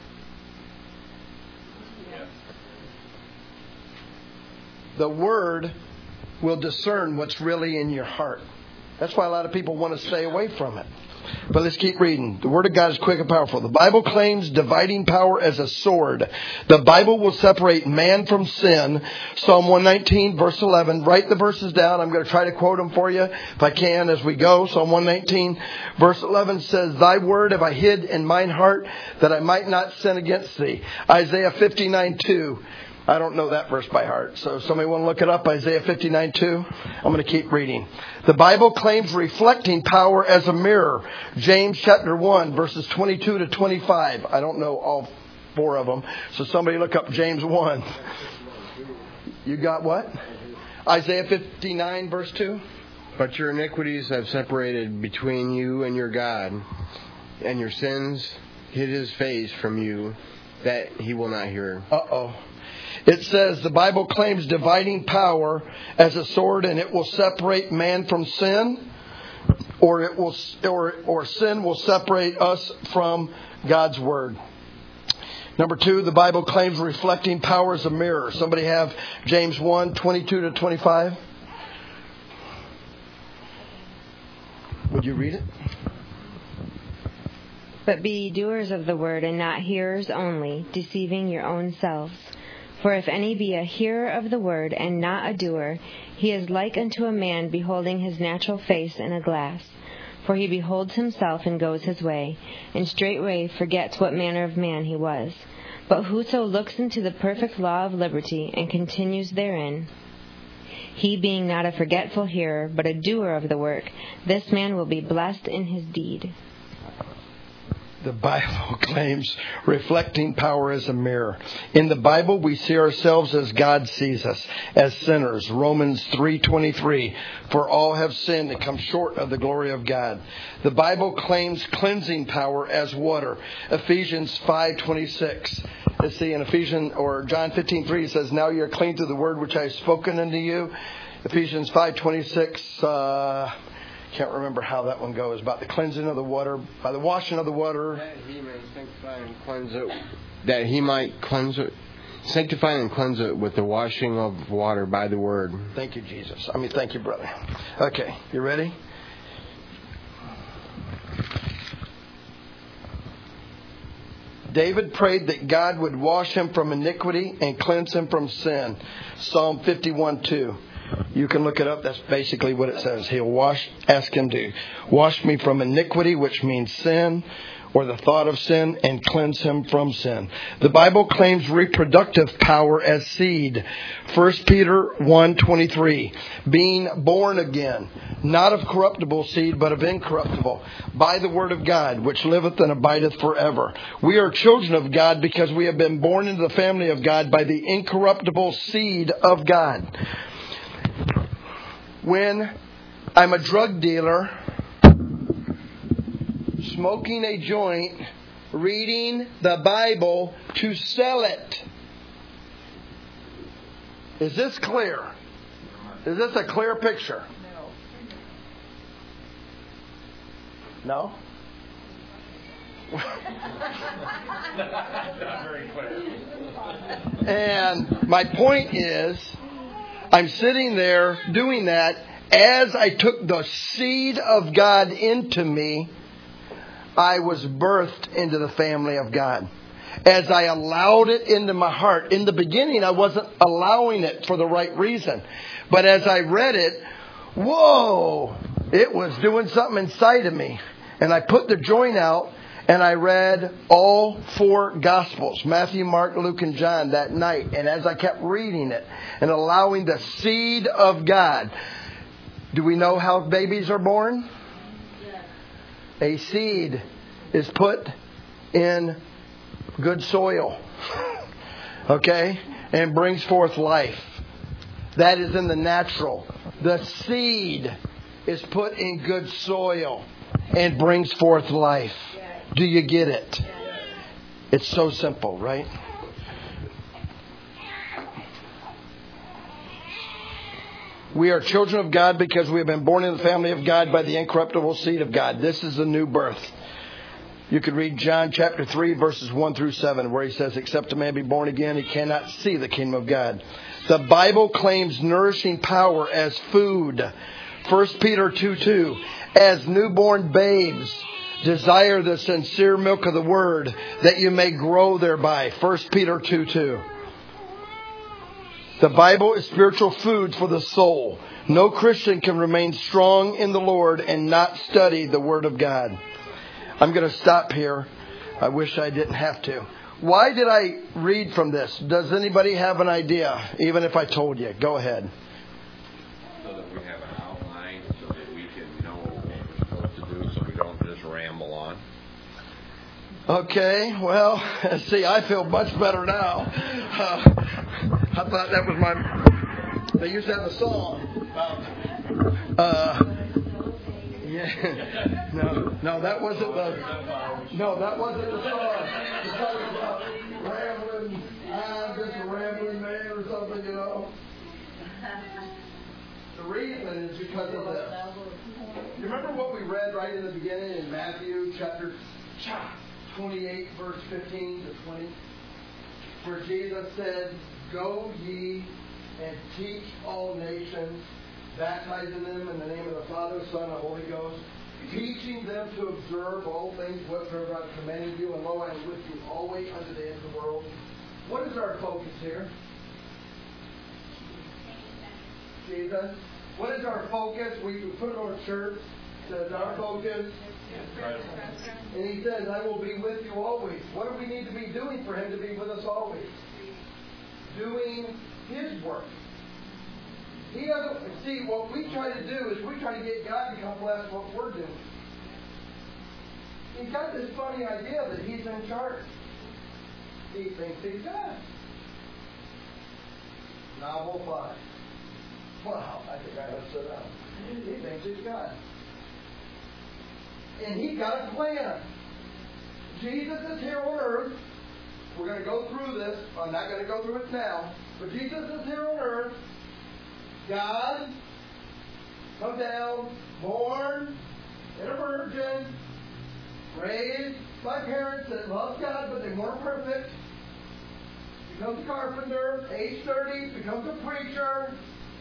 The Word will discern what's really in your heart. That's why a lot of people want to stay away from it. But let's keep reading. The Word of God is quick and powerful. The Bible claims dividing power as a sword. The Bible will separate man from sin. Psalm 119, verse 11. Write the verses down. I'm going to try to quote them for you if I can as we go. Psalm 119, verse 11 says, Thy word have I hid in mine heart that I might not sin against thee. Isaiah 59:2. I don't know that verse by heart. So if somebody want to look it up, Isaiah 59:2. I'm going to keep reading. The Bible claims reflecting power as a mirror. James chapter 1, verses 22 to 25. I don't know all four of them. So somebody look up James 1. You got what? Isaiah 59, verse 2. But your iniquities have separated between you and your God, and your sins hid his face from you, that he will not hear. Uh-oh. It says the Bible claims dividing power as a sword, and it will separate man from sin, or sin will separate us from God's word. Number 2, the Bible claims reflecting power as a mirror. Somebody have James 1, 22 to 25? Would you read it? But be ye doers of the word, and not hearers only, deceiving your own selves. For if any be a hearer of the word, and not a doer, he is like unto a man beholding his natural face in a glass. For he beholds himself, and goes his way, and straightway forgets what manner of man he was. But whoso looks into the perfect law of liberty, and continues therein, he being not a forgetful hearer, but a doer of the work, this man will be blessed in his deed. The Bible claims reflecting power as a mirror. In the Bible, we see ourselves as God sees us, as sinners. Romans 3:23, for all have sinned and come short of the glory of God. The Bible claims cleansing power as water. Ephesians 5:26. Let's see, in John 15:3, it says, now you are clean through the word which I have spoken unto you. Ephesians 5:26, can't remember how that one goes, about the cleansing of the water, by the washing of the water. That he may sanctify and cleanse it. That he might sanctify and cleanse it with the washing of water by the word. Thank you, Jesus. Thank you, brother. Okay, you ready? David prayed that God would wash him from iniquity and cleanse him from sin. Psalm 51:2. You can look it up. That's basically what it says. Ask him to wash me from iniquity, which means sin, or the thought of sin, and cleanse him from sin. The Bible claims reproductive power as seed. 1 Peter 1:23. Being born again, not of corruptible seed, but of incorruptible, by the word of God, which liveth and abideth forever. We are children of God because we have been born into the family of God by the incorruptible seed of God. When I'm a drug dealer, smoking a joint, reading the Bible to sell it, Is this clear? Is this a clear picture? No? Not very clear. And my point is, I'm sitting there doing that as I took the seed of God into me. I was birthed into the family of God. As I allowed it into my heart. In the beginning, I wasn't allowing it for the right reason. But as I read it, whoa, it was doing something inside of me. And I put the joint out and I read all 4 Gospels, Matthew, Mark, Luke, and John, that night. And as I kept reading it and allowing the seed of God. Do we know how babies are born? A seed is put in good soil, okay, and brings forth life. That is in the natural. The seed is put in good soil and brings forth life. Do you get it? It's so simple, right? We are children of God because we have been born in the family of God by the incorruptible seed of God. This is the new birth. You could read John chapter 3, verses 1 through 7, where he says, except a man be born again, he cannot see the kingdom of God. The Bible claims nourishing power as food. 1 Peter 2:2, as newborn babes, desire the sincere milk of the word, that you may grow thereby. 1 Peter 2:2. The Bible is spiritual food for the soul. No Christian can remain strong in the Lord and not study the Word of God. I'm going to stop here. I wish I didn't have to. Why did I read from this? Does anybody have an idea? Even if I told you. Go ahead. So that we have an outline so that we can know what we're supposed to do so we don't just ramble on. Okay, well, see, I feel much better now. I thought that was my... They used to have a song about... yeah, no, that wasn't the... No, that wasn't the song. The song was about rambling, I'm just a rambling man or something, you know. The reason is because of this. You remember what we read right in the beginning in Matthew chapter 28, verse 15 to 20, where Jesus said, go ye and teach all nations, baptizing them in the name of the Father, Son, and Holy Ghost, teaching them to observe all things whatsoever I commanded you, and lo, I am with you always unto the end of the world. What is our focus here? Jesus. What is our focus? We put it on a shirt. Says our focus. And he says, I will be with you always. What do we need to be doing for him to be with us always? Doing his work. He doesn't see what we try to do is we try to get God to come bless what we're doing. He's got this funny idea that he's in charge. He thinks he's God. Novel 5. Wow, I think I have to sit down. He thinks he's God. And he's got a plan. Jesus is here on earth. We're going to go through this. I'm not going to go through it now. But Jesus is here on earth. God, come down, born in a virgin, raised by parents that loved God, but they weren't perfect. Becomes a carpenter. Age 30, becomes a preacher.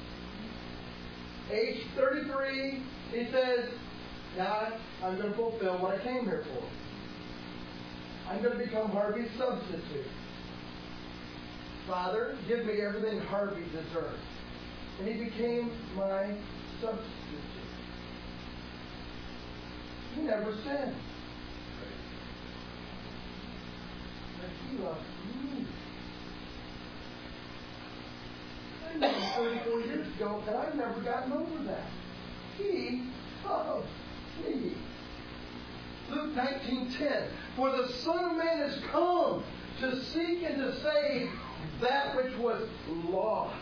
Age 33, he says, God, I'm going to fulfill what I came here for. I'm going to become Harvey's substitute. Father, give me everything Harvey deserves. And he became my substitute. He never sinned. But he loved me. I knew him 34 years ago, and I've never gotten over that. He loved me. Luke 19:10. For the Son of Man has come to seek and to save that which was lost.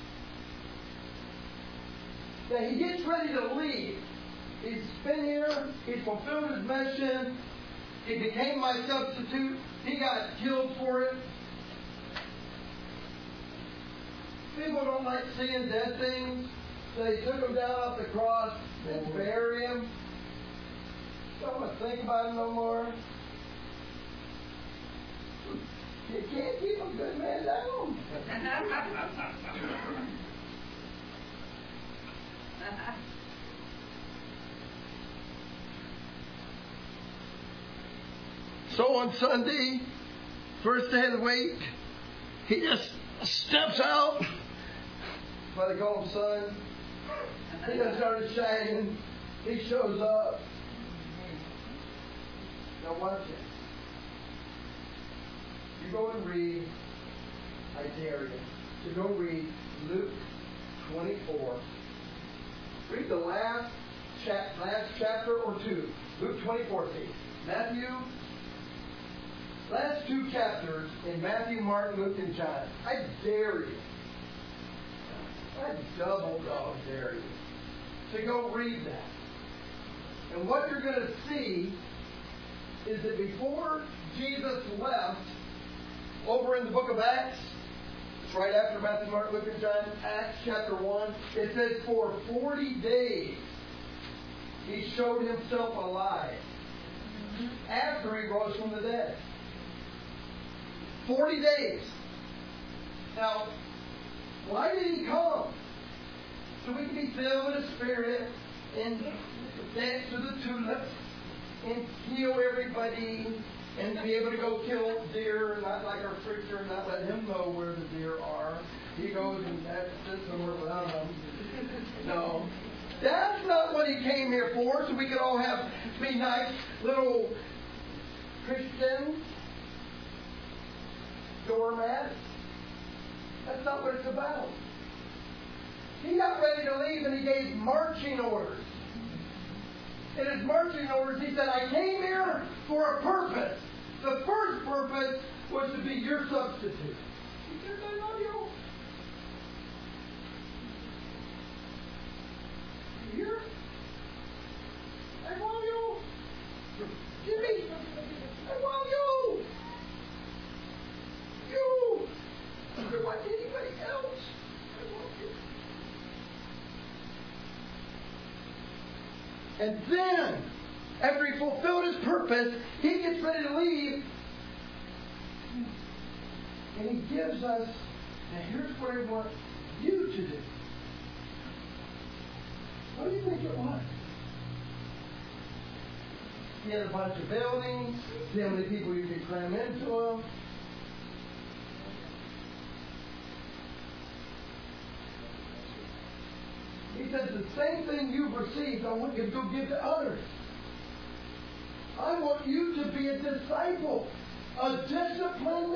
Now he gets ready to leave. He's been here. He's fulfilled his mission. He became my substitute. He got killed for it. People don't like seeing dead things. So they took him down off the cross and buried him. Don't want to think about him no more. You can't keep a good man down. So on Sunday, first day of the week, he just steps out by the golden sun. He just started shining. He shows up. Now watch it. You go and read, I dare you, to go read Luke 24. Read the last chapter or two. Luke 24, see. Matthew, last two chapters in Matthew, Mark, Luke, and John. I dare you. I double dog dare you to go read that. And what you're going to see is that before Jesus left, over in the book of Acts, it's right after Matthew, Mark, Luke, and John, Acts chapter 1, it says for 40 days he showed himself alive after he rose from the dead. 40 days. Now, why did he come? So we can be filled with the Spirit and dance to the tulips and heal everybody and be able to go kill deer, not like our preacher, and not let him know where the deer are. He goes and sits somewhere without them. No. That's not what he came here for, so we could all be nice little Christians. Doormat. That's not what it's about. He got ready to leave and he gave marching orders. In his marching orders, he said, I came here for a purpose. The first purpose was to be your substitute. He said, I love you. You hear? I love you. Jimmy, I love you. You. I don't want anybody else. I love you. And then, after he fulfilled his purpose, he gets ready to leave. And he gives us, now here's what I want you to do. What do you think it was? He had a bunch of buildings. See how many people you could cram into them. He says the same thing you've received, I want you to go give to others. I want you to be a disciple, a disciplined.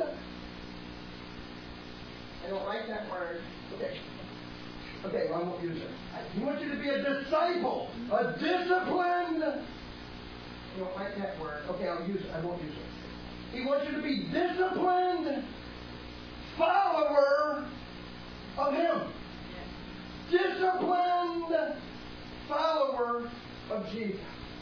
I don't like that word. Okay, well, I won't use it. He wants you to be a disciple, a disciplined. I don't like that word. Okay, I'll use it. I won't use it. He wants you to be disciplined follower of Him. Disciplined follower of Jesus.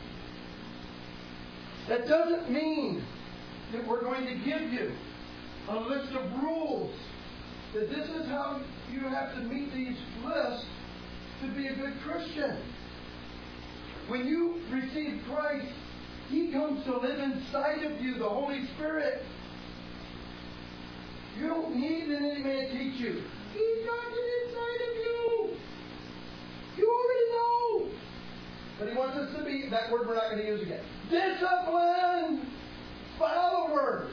That doesn't mean that we're going to give you a list of rules, that this is how you have to meet these lists to be a good Christian. When you receive Christ, He comes to live inside of you, the Holy Spirit. You don't need any man to teach you. He's got it inside of you. You already know. But He wants us to be, that word we're not going to use again, disciplined followers.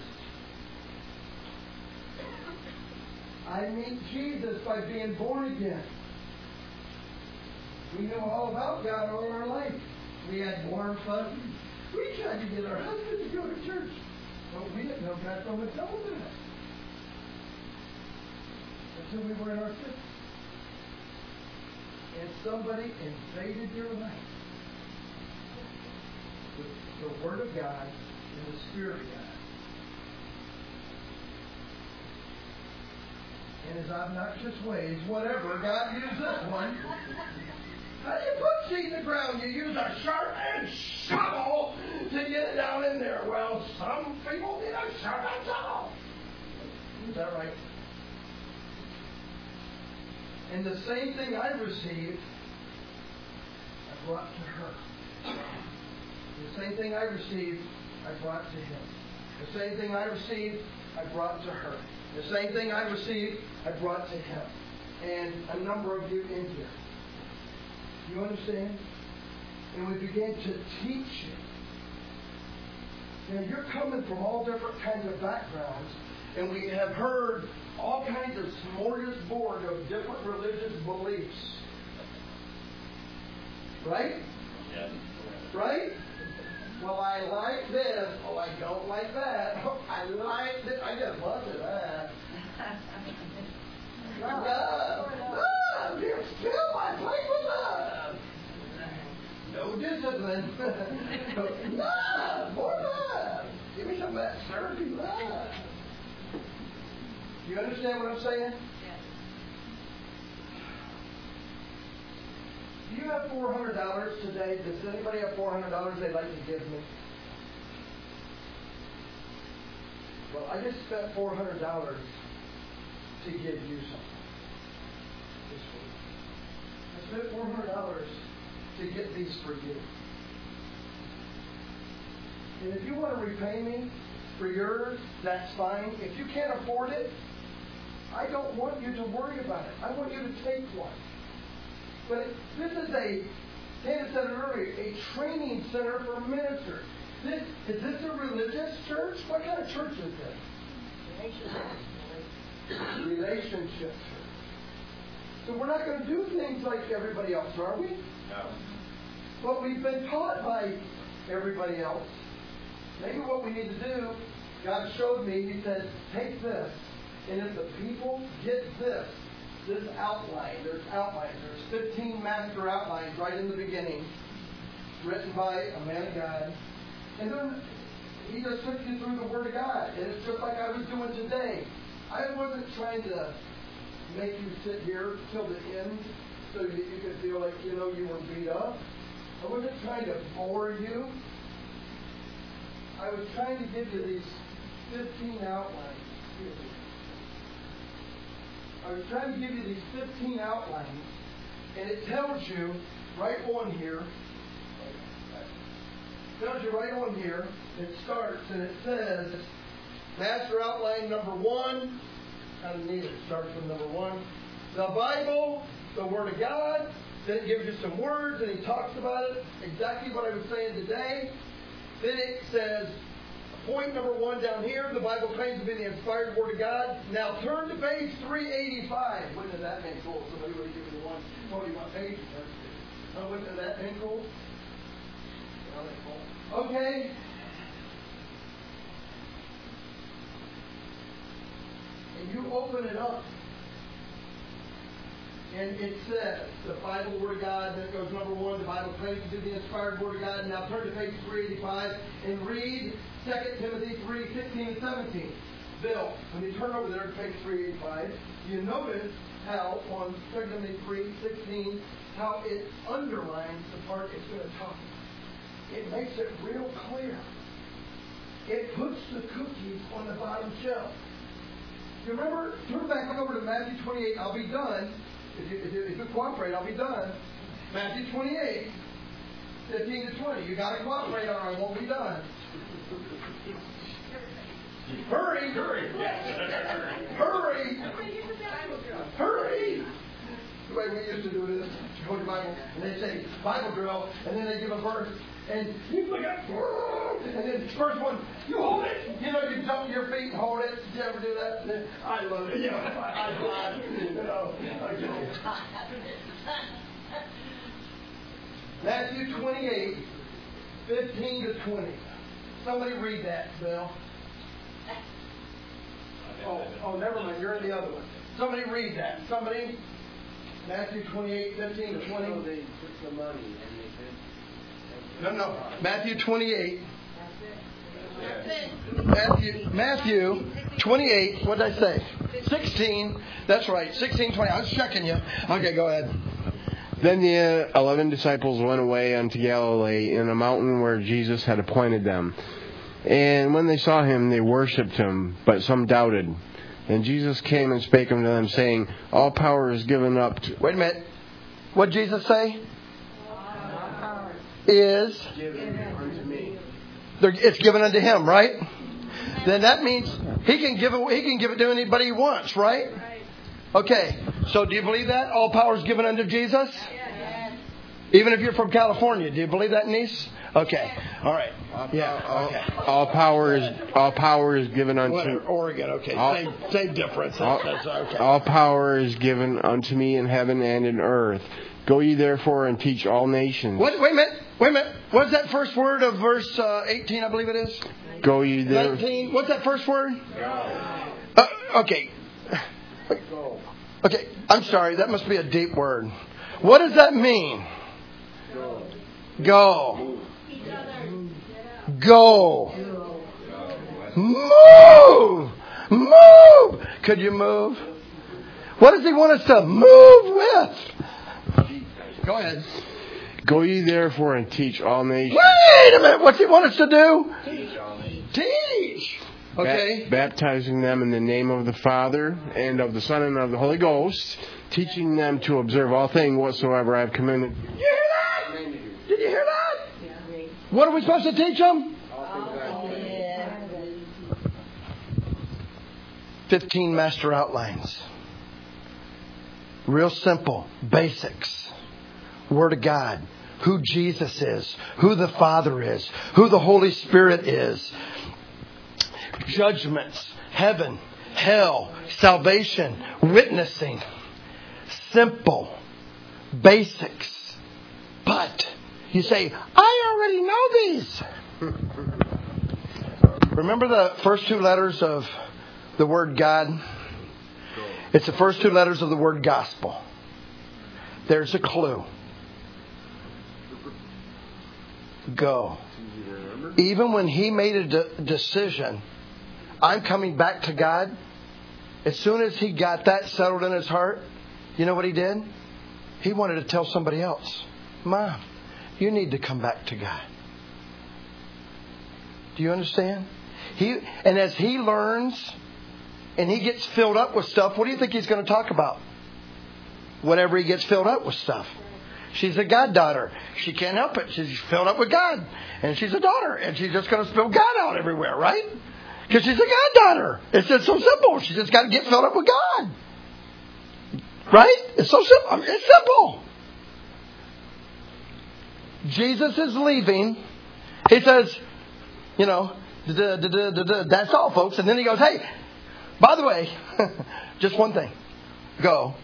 I meet Jesus by being born again. We know all about God all our life. We had warm fuzzies. We tried to get our husbands to go to church. But we didn't know God from His own to us. Until we were in our 50s. And somebody invaded your life. With the Word of God and the Spirit of God. In His obnoxious ways, whatever, God used this one. How do you put seed in the ground? You use a sharp-edged shovel to get it down in there. Well, some people need a sharp-edged shovel. Is that right? And the same thing I received, I brought to her. The same thing I received, I brought to him. The same thing I received, I brought to her. The same thing I received, I brought to him. And a number of you in here. You understand? And we began to teach you. Now, you're coming from all different kinds of backgrounds, and we have heard all kinds of smorgasbord of different religious beliefs. Right? Yes. Right? Well, I like this. Oh, I don't like that. Oh, I like this. I just love that. Love. You're still my place with love. No discipline. Love. More love. Give me some of that syrupy love. You understand what I'm saying? Yes. Do you have $400 today? Does anybody have $400 they'd like to give me? Well, I just spent $400 to give you something this week. I spent $400 to get these for you. And if you want to repay me for yours, that's fine. If you can't afford it, I don't want you to worry about it. I want you to take one. But this is David said it earlier, a training center for ministers. Is this a religious church? What kind of church is this? Relationship church. So we're not going to do things like everybody else, are we? No. But we've been taught by everybody else. Maybe what we need to do, God showed me, He said, take this. And if the people get this outline, there's outlines. There's 15 master outlines right in the beginning, written by a man of God. And then He just took you through the Word of God. And it's just like I was doing today. I wasn't trying to make you sit here till the end so that you could feel like, you were beat up. I wasn't trying to bore you. I was trying to give you these 15 outlines. I was trying to give you these 15 outlines, and it tells you right on here, it starts, and it says, Master Outline number 1, kind of neat, it starts with number 1, the Bible, the Word of God, then it gives you some words, and he talks about it, exactly what I was saying today. Then it says, point number 1 down here, the Bible claims to be the inspired Word of God. Now turn to page 385. Wouldn't that been cool? Somebody would have given you one. Told you what page it was. Wouldn't that been cool? Okay. And you open it up. And it says, the Bible, Word of God, then it goes number 1, the Bible claims to be the inspired Word of God. Now turn to page 385 and read 2 Timothy 3, 16 and 17. Bill, when you turn over there to page 385, you notice how on 2 Timothy 3, 16, how it underlines the part it's going to talk about. It makes it real clear. It puts the cookies on the bottom shelf. You remember, turn back over to Matthew 28, I'll be done. If you cooperate, I'll be done. Matthew 28, 15 to 20. You got to cooperate or I won't be done. Hurry! Hurry! Hurry! Hurry! The way we used to do this, you go to Bible, and they say Bible drill, and then they give a verse, and you look up, and then first one, you hold it. You jump to your feet and hold it. Did you ever do that? I love it. Matthew 28, 15 to 20. Somebody read that, Bill. Oh, never mind. You're in the other one. Somebody read that. Somebody. Matthew 28, 15 to 20. No. Matthew 28. Matthew 28. What did I say? 16. That's right. 16, 20. I was checking you. Okay, go ahead. Then the 11 disciples went away unto Galilee in a mountain where Jesus had appointed them. And when they saw him, they worshipped him, but some doubted. And Jesus came and spake unto them, saying, All power is given up to... Wait a minute. What did Jesus say? Is given unto me. it's given unto him, right? Then that means he can give it to anybody he wants, right? Okay. So do you believe that? All power is given unto Jesus? Even if you're from California, do you believe that, niece? Okay. All right. Yeah. Okay. All power is given unto Oregon. Okay. Same difference. That's okay. All power is given unto me in heaven and in earth. Go ye therefore and teach all nations. Wait a minute. What's that first word of verse 18? I believe it is. Go ye there. 19. What's that first word? Okay. Okay. I'm sorry. That must be a deep word. What does that mean? Go. Move. Could you move? What does he want us to move with? Go ahead. Go ye therefore and teach all nations. Wait a minute. What's he want us to do? Teach. Okay. Baptizing them in the name of the Father and of the Son and of the Holy Ghost, teaching them to observe all things whatsoever I have commanded. You hear that? Did you hear that? What are we supposed to teach them? 15 master outlines. Real simple. Basics. Word of God. Who Jesus is. Who the Father is. Who the Holy Spirit is. Judgments. Heaven. Hell. Salvation. Witnessing. Simple. Basics. But you say, I already know these. Remember the first two letters of the word God? It's the first two letters of the word gospel. There's a clue. Go. Even when he made a decision, I'm coming back to God. As soon as he got that settled in his heart, you know what he did? He wanted to tell somebody else, Mom, you need to come back to God. Do you understand? And as he learns and he gets filled up with stuff, what do you think he's going to talk about? Whenever he gets filled up with stuff. She's a goddaughter. She can't help it. She's filled up with God. And she's a daughter. And she's just going to spill God out everywhere, right? Because she's a goddaughter. It's just so simple. She just got to get filled up with God. Right? It's so simple. I mean, it's simple. Jesus is leaving. He says, that's all, folks. And then he goes, hey, by the way, just one thing. Go.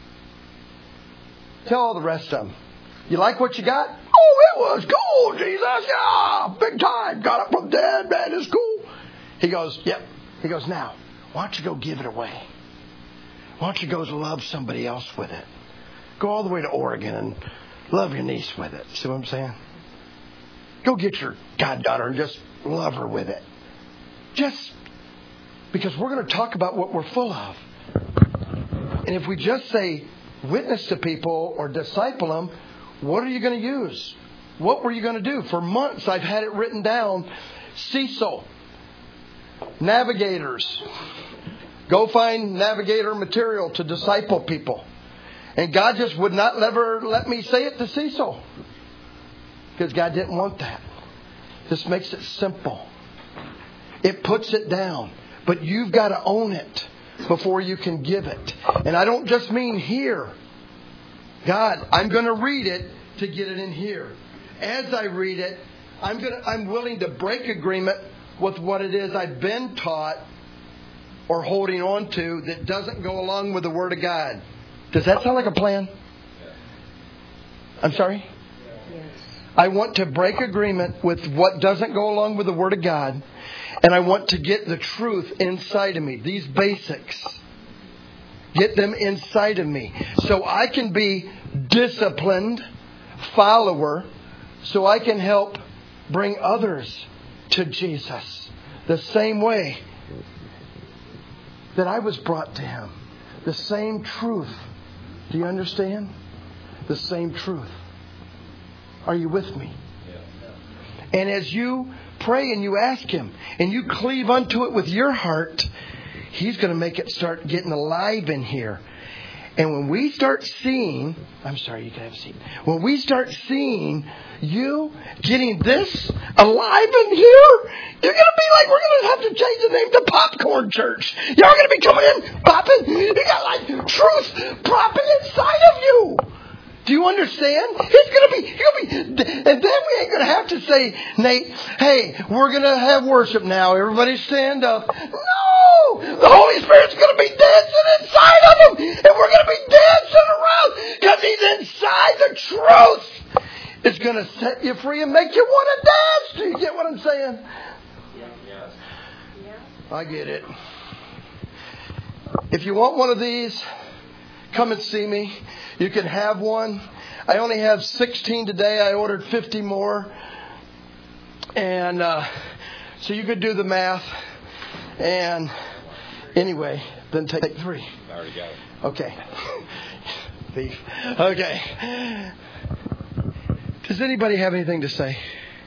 Tell all the rest of them. You like what you got? Oh, it was cool, Jesus. Yeah, big time. Got up from the dead, man. It's cool. He goes, yep. He goes, now, why don't you go give it away? Why don't you go love somebody else with it? Go all the way to Oregon and love your niece with it. See what I'm saying? Go get your goddaughter and just love her with it. Just because we're going to talk about what we're full of. And if we just say witness to people or disciple them, what are you going to use? What were you going to do? For months I've had it written down. Cecil. Navigators. Go find navigator material to disciple people. And God just would not ever let me say it to Cecil. Because God didn't want that. This makes it simple. It puts it down. But you've got to own it before you can give it. And I don't just mean here. God, I'm going to read it to get it in here. As I read it, I'm willing to break agreement with what it is I've been taught or holding on to that doesn't go along with the Word of God. Does that sound like a plan? I'm sorry? Yes. I want to break agreement with what doesn't go along with the Word of God. And I want to get the truth inside of me. These basics. Get them inside of me. So I can be disciplined follower. So I can help bring others to Jesus. The same way that I was brought to Him. The same truth. Do you understand? The same truth. Are you with me? And as you pray and you ask Him and you cleave unto it with your heart, He's going to make it start getting alive in here. And when we start seeing, I'm sorry, you can have a seat. When we start seeing you getting this alive in here, you're going to be like, we're going to have to change the name to Popcorn Church. Y'all going to be coming in, popping. You got like truth popping inside of you. Do you understand? It's going to be, and then we ain't going to have to say, Nate, hey, we're going to have worship now. Everybody stand up. No! The Holy Spirit's going to be dancing inside of them. And we're going to be dancing around because He's inside the truth. It's going to set you free and make you want to dance. Do you get what I'm saying? Yes. I get it. If you want one of these, come and see me. You can have one. I only have 16 today. I ordered 50 more. And so you could do the math. And anyway, then take 3. I already got it. Okay. Thief. Okay. Does anybody have anything to say?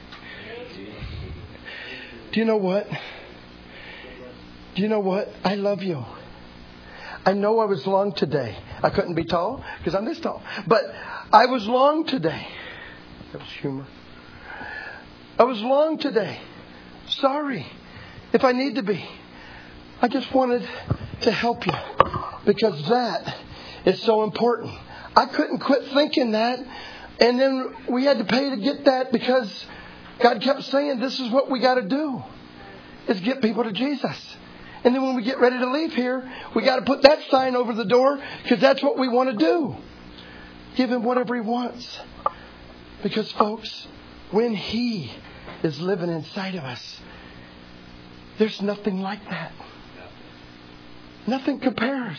Do you know what? Do you know what? I love you. I know I was long today. I couldn't be tall because I'm this tall. But I was long today. That was humor. I was long today. Sorry if I need to be. I just wanted to help you because that is so important. I couldn't quit thinking that. And then we had to pay to get that because God kept saying this is what we got to do is get people to Jesus. And then when we get ready to leave here, we got to put that sign over the door because that's what we want to do. Give Him whatever He wants. Because, folks, when He is living inside of us, there's nothing like that. Nothing compares.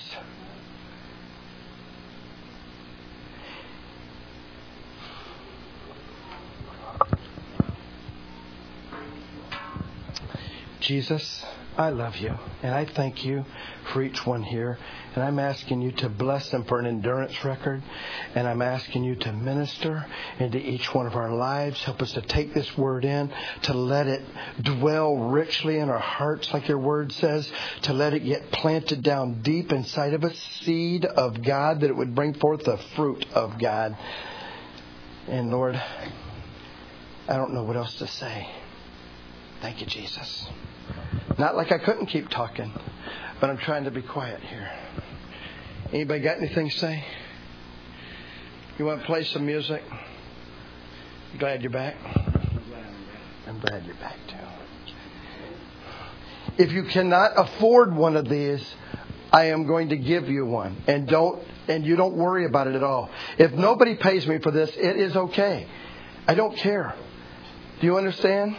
Jesus, I love you, and I thank you for each one here. And I'm asking you to bless them for an endurance record. And I'm asking you to minister into each one of our lives. Help us to take this word in, to let it dwell richly in our hearts, like your word says, to let it get planted down deep inside of us, seed of God, that it would bring forth the fruit of God. And Lord, I don't know what else to say. Thank you, Jesus. Not like I couldn't keep talking, but I'm trying to be quiet here. Anybody got anything to say? You want to play some music? You glad you're back? I'm glad you're back too. If you cannot afford one of these, I am going to give you one. And you don't worry about it at all. If nobody pays me for this, it is okay. I don't care. Do you understand?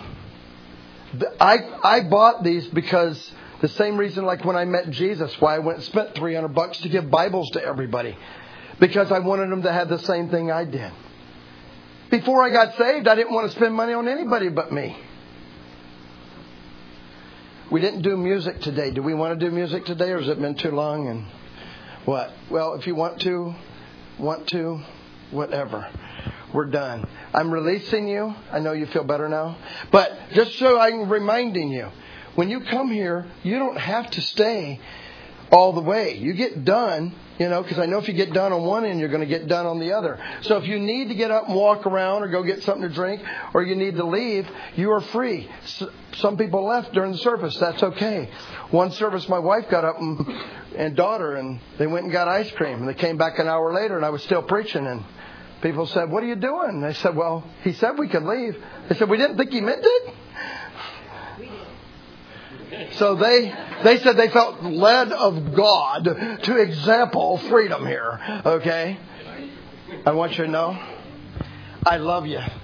I bought these because the same reason like when I met Jesus, why I went and spent $300 to give Bibles to everybody. Because I wanted them to have the same thing I did. Before I got saved, I didn't want to spend money on anybody but me. We didn't do music today. Do we want to do music today, or has it been too long? And what? Well, if you want to, whatever. We're done. I'm releasing you. I know you feel better now. But just so I'm reminding you, when you come here, you don't have to stay all the way. You get done, because I know if you get done on one end, you're going to get done on the other. So if you need to get up and walk around or go get something to drink, or you need to leave, you are free. Some people left during the service. That's okay. One service, my wife got up and daughter, and they went and got ice cream. And they came back an hour later, and I was still preaching, and people said, "What are you doing?" They said, "Well, he said we could leave." They said, "We didn't think he meant it." So they said they felt led of God to example freedom here. Okay? I want you to know, I love you.